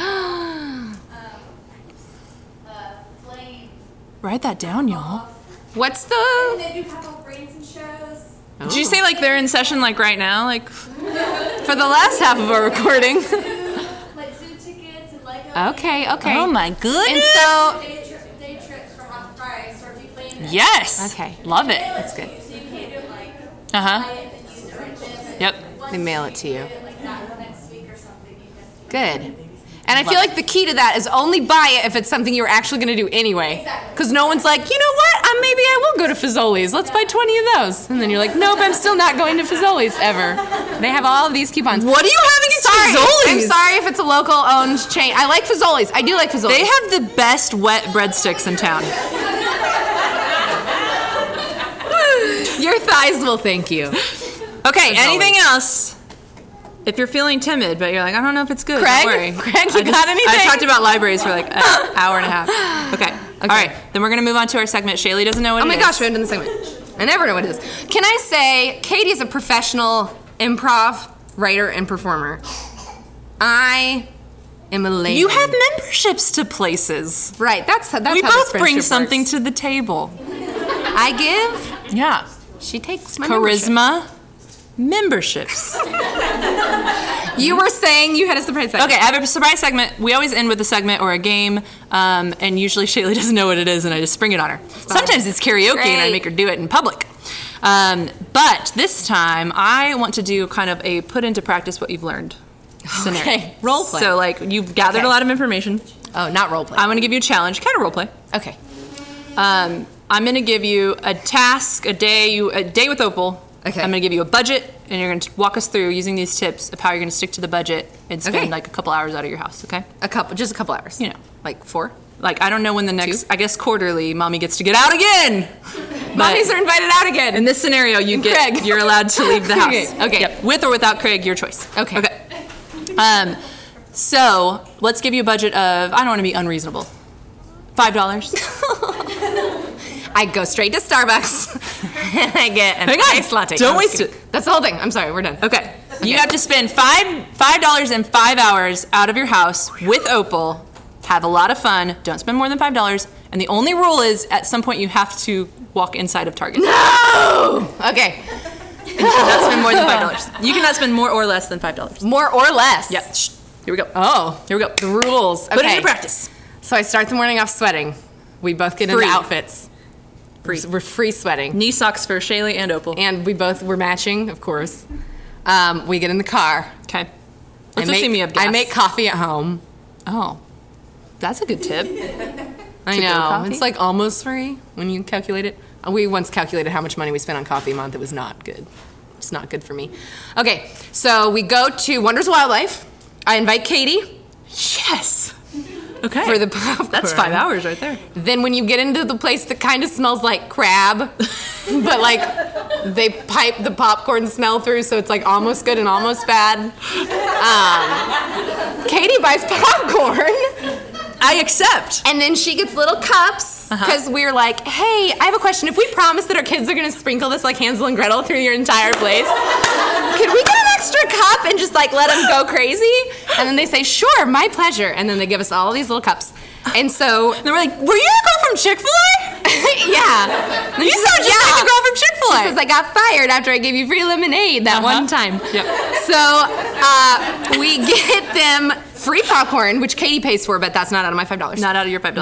Flame. Write that down, y'all. What's And the? they do half off Brains and shows. Did you say like they're in session like right now? Like For the last half of our recording. Like zoo tickets and Lego. Okay. oh my goodness. And so. Day trips for half price, or if you play in it. Yes. Okay. Love it. That's good. So you can't do it like Uh-huh. buy it and use it right then. Yep. Once They mail it to you. do it like that next week or something, you can do it. Good. And I feel like the key to that is only buy it if it's something you're actually going to do anyway. Exactly. Because no one's like, you know what? Maybe I will go to Fazoli's. Let's buy 20 of those. And then you're like, nope, I'm still not going to Fazoli's ever. They have all of these coupons. What are you having at Fazoli's? I'm sorry if it's a local owned chain. I like Fazoli's. I do like Fazoli's. They have the best wet breadsticks in town. Your thighs will thank you. Okay, Fazoli's. anything else? If you're feeling timid, but you're like, I don't know if it's good. Craig? Don't worry. Craig, you got anything? I talked about libraries for like an hour and a half. Okay. All right. Then we're going to move on to our segment. Shaylee doesn't know what Oh it my is. gosh, we haven't done the segment. I never know what it is. Can I say, Katie is a professional improv writer and performer. I am elated. You have memberships to places. Right, that's We how this both bring friendship something works. to the table. I give, Yeah. she takes my membership. Charisma. Memberships. You were saying you had a surprise segment. Okay, I have a surprise segment. We always end with a segment or a game, and usually Shaylee doesn't know what it is, and I just spring it on her. Sometimes it's karaoke, and I Great. make her do it in public. But this time, I want to do kind of a put into practice what you've learned scenario. Okay, role play. So, like, you've gathered Okay. a lot of information. Oh, not role play. I'm going to give you a challenge, kind of role play. Okay. I'm going to give you a task, a day with Opal. Okay. I'm going to give you a budget, and you're going to walk us through using these tips of how you're going to stick to the budget and spend Okay. like a couple hours out of your house, okay? Just a couple hours. You know. Like 4? Like, I don't know when the next, I guess quarterly, Mommy gets to get out again. Mommies are invited out again. In this scenario, Craig. you're allowed to leave the house. Okay. Yep. With or without Craig, your choice. Okay. Okay. So let's give you a budget of, I don't want to be unreasonable, $5. I go straight to Starbucks and I get an Hang on. iced latte. Don't I'm just waste kidding. it. That's the whole thing. I'm sorry, we're done. Okay. You have to spend $5 and 5 hours out of your house with Opal. Have a lot of fun. Don't spend more than $5. And the only rule is, at some point, you have to walk inside of Target. No! Okay. And you cannot spend more than $5. You cannot spend more or less than $5. More or less? Yep. Shh. Here we go. Oh. Here we go. The rules. Put it Okay. into practice. So I start the morning off sweating. We both get into outfits. We're free sweating. Knee socks for Shaylee and Opal. And we're matching, of course. We get in the car. Okay. Let's see me up gas. I make coffee at home. Oh. That's a good tip. I know. It's like almost free when you calculate it. We once calculated how much money we spent on coffee a month. It was not good. It's not good for me. Okay, so we go to Wonders Wildlife. I invite Katie. Yes. Okay. For the popcorn. That's 5 hours right there. Then when you get into the place that kind of smells like crab, but like they pipe the popcorn smell through, so it's like almost good and almost bad. Katie buys popcorn. I accept. And then she gets little cups because we're like, hey, I have a question. If we promise that our kids are going to sprinkle this like Hansel and Gretel through your entire place, could we get an extra cup and just like let them go crazy? And then they say, sure, my pleasure. And then they give us all these little cups. And so they were like, were you a girl from Chick-fil-A? Yeah. You sound just like a girl from Chick-fil-A. She says, I got fired after I gave you free lemonade that one time. Yep. So we get them free popcorn, which Katie pays for, but that's not out of my $5. Not out of your $5. No.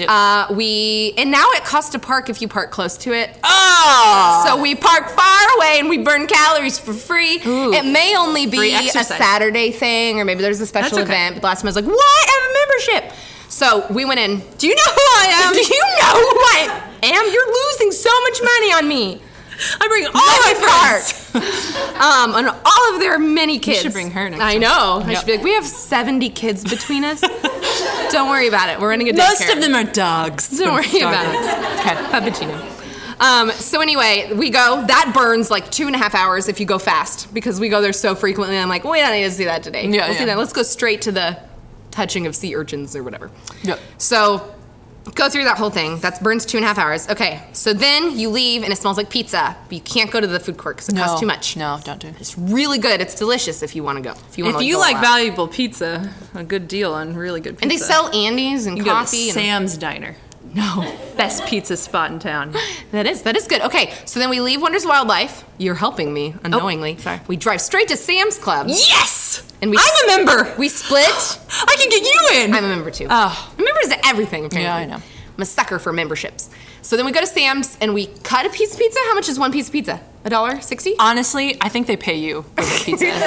Yep. And now it costs to park if you park close to it. Oh! So we park far away and we burn calories for free. Ooh. It may only be a Saturday thing, or maybe there's a special event. But last time I was like, what? I have a membership. So we went in. Do you know who I am? Do you know who I am? You're losing so much money on me. I bring all my friends. And all of their many kids. You should bring her next I time. know. Yep. I should be like, we have 70 kids between us. Don't worry about it. We're running a daycare. Most of them are dogs. Don't worry about it. Okay, Puppuccino. So anyway, we go. That burns like 2.5 hours if you go fast because we go there so frequently. I'm like, we don't need to see that today. We'll see that. Let's go straight to the touching of sea urchins or whatever. Yep. So go through that whole thing. That burns 2.5 hours. Okay, so then you leave and it smells like pizza, but you can't go to the food court because it costs too much. No, don't do it. It's really good. It's delicious if you want to go. If you like valuable pizza, a good deal on really good pizza. And they sell Andes and coffee. Go to Sam's Diner. No. Best pizza spot in town. That is good. Okay, so then we leave Wonders Wildlife. You're helping me unknowingly. Oh, sorry. We drive straight to Sam's Club. Yes! And I'm a member! We split. I can get you in! I'm a member too. Oh. Members of everything, apparently. Yeah, I know. I'm a sucker for memberships. So then we go to Sam's and we cut a piece of pizza. How much is one piece of pizza? $1.60? Honestly, I think they pay you for the pizza. they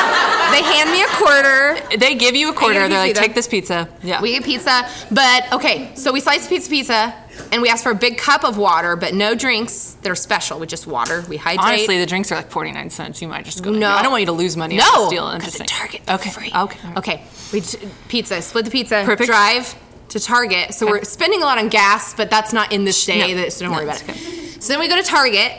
hand me a quarter. They give you a quarter. They're like, take this pizza. Yeah. We get pizza. But, okay, so we slice a piece of pizza and we ask for a big cup of water, but no drinks that are special with just water. We hydrate. Honestly, the drinks are like 49 cents. You might just go. No. I don't want you to lose money. No. Because at Target. Okay. Free. Okay. Okay. Pizza. Split the pizza. Perfect. Drive to Target. So we're spending a lot on gas, but that's not in this day, so don't worry about it. Okay. So then we go to Target.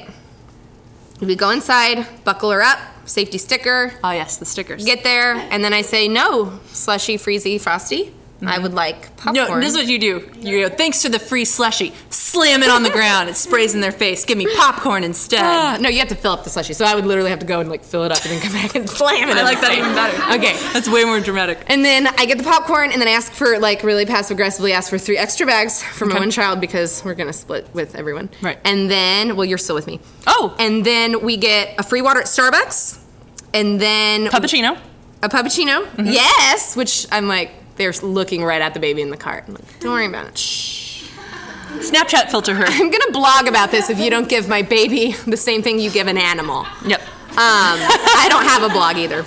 We go inside, buckle her up, safety sticker. Oh, yes, the stickers. Get there, and then I say, no, slushy, freezy, frosty. I would like popcorn. No, this is what you do. You go, thanks to the free slushy. Slam it on the ground. It sprays in their face. Give me popcorn instead. No, you have to fill up the slushy. So I would literally have to go and like fill it up and then come back and slam it. I like that even better. Okay. That's way more dramatic. And then I get the popcorn and then I ask for, like, really passive-aggressively ask for 3 extra bags for my one child because we're going to split with everyone. Right. And then, well, you're still with me. Oh. And then we get a free water at Starbucks. And then... Puppuccino. A puppuccino. Mm-hmm. Yes! Which I'm like, they're looking right at the baby in the cart. I'm like, don't worry about it. Shh. Snapchat filter her. I'm going to blog about this if you don't give my baby the same thing you give an animal. Yep. I don't have a blog either.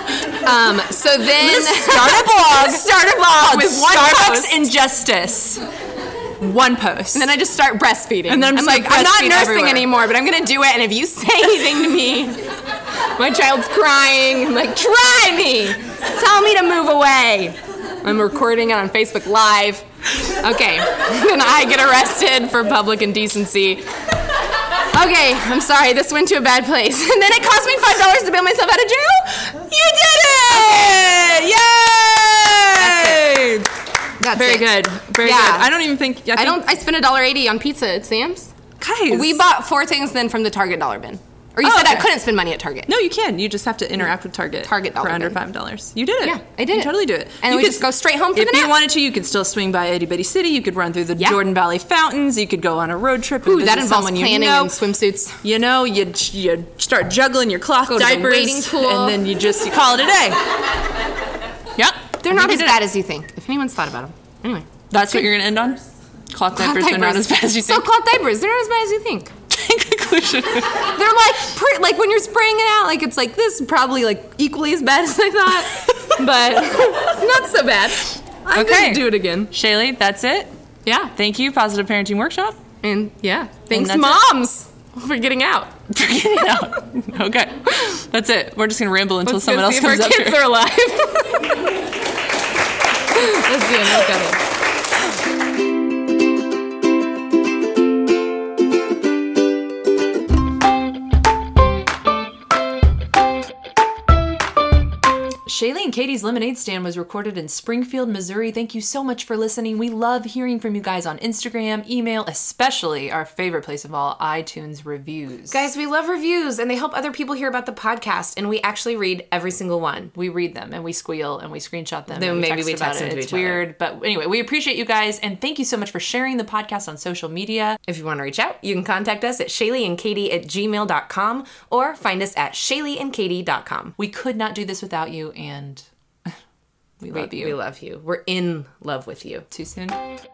So then... Start a blog. Start a blog with one Starbucks injustice. One post. And then I just start breastfeeding. And then I'm like, I'm not nursing everywhere. anymore, but I'm going to do it. And if you say anything to me, my child's crying. I'm like, try me. Tell me to move away. I'm recording it on Facebook Live. Okay. Then I get arrested for public indecency. Okay, I'm sorry. This went to a bad place. And then it cost me $5 to bail myself out of jail. You did it! Okay. Yay! That's Very it. good. Very good. I don't even think... I spent $1.80 on pizza at Sam's. Guys. We bought 4 things then from the Target dollar bin. Or you said I couldn't spend money at Target. No, you can. You just have to interact with Target. Target dollar for under bin. $5. You did it. Yeah, I did you it. totally do it. And you we just go straight home for the If you nap. wanted to, you could still swing by Itty Bitty City. You could run through the Jordan Valley fountains. You could go on a road trip. Ooh, and that visit involves someone planning you know. and swimsuits. You know, you start juggling your cloth Go to the diapers. wading pool. And then you call it a day. Yep. They're not as bad as you think, if anyone's thought about them. Anyway. That's what you're gonna end on? Cloth diapers are not as bad as you think. So cloth diapers, they're not as bad as you think. Conclusion. They're like when you're spraying it out, like it's like this, probably like equally as bad as I thought, but it's not so bad. I'm gonna do it again. Shaylee, that's it. Yeah. Thank you, Positive Parenting Workshop. And yeah, thanks And moms for getting out. Okay, that's it. We're just gonna ramble until Let's someone go else see if comes our up kids here. are alive. Let's see them. Look at it. Shaylee and Katie's Lemonade Stand was recorded in Springfield, Missouri. Thank you so much for listening. We love hearing from you guys on Instagram, email, especially our favorite place of all, iTunes reviews. Guys, we love reviews, and they help other people hear about the podcast, and we actually read every single one. We read them, and we squeal, and we screenshot them. Then and maybe we about text them to It's each other. weird, but anyway, we appreciate you guys, and thank you so much for sharing the podcast on social media. If you want to reach out, you can contact us at shayleeandkatie@gmail.com or find us at shayleeandkatie.com. We could not do this without you, and we love you. We love you. We're in love with you. Too soon?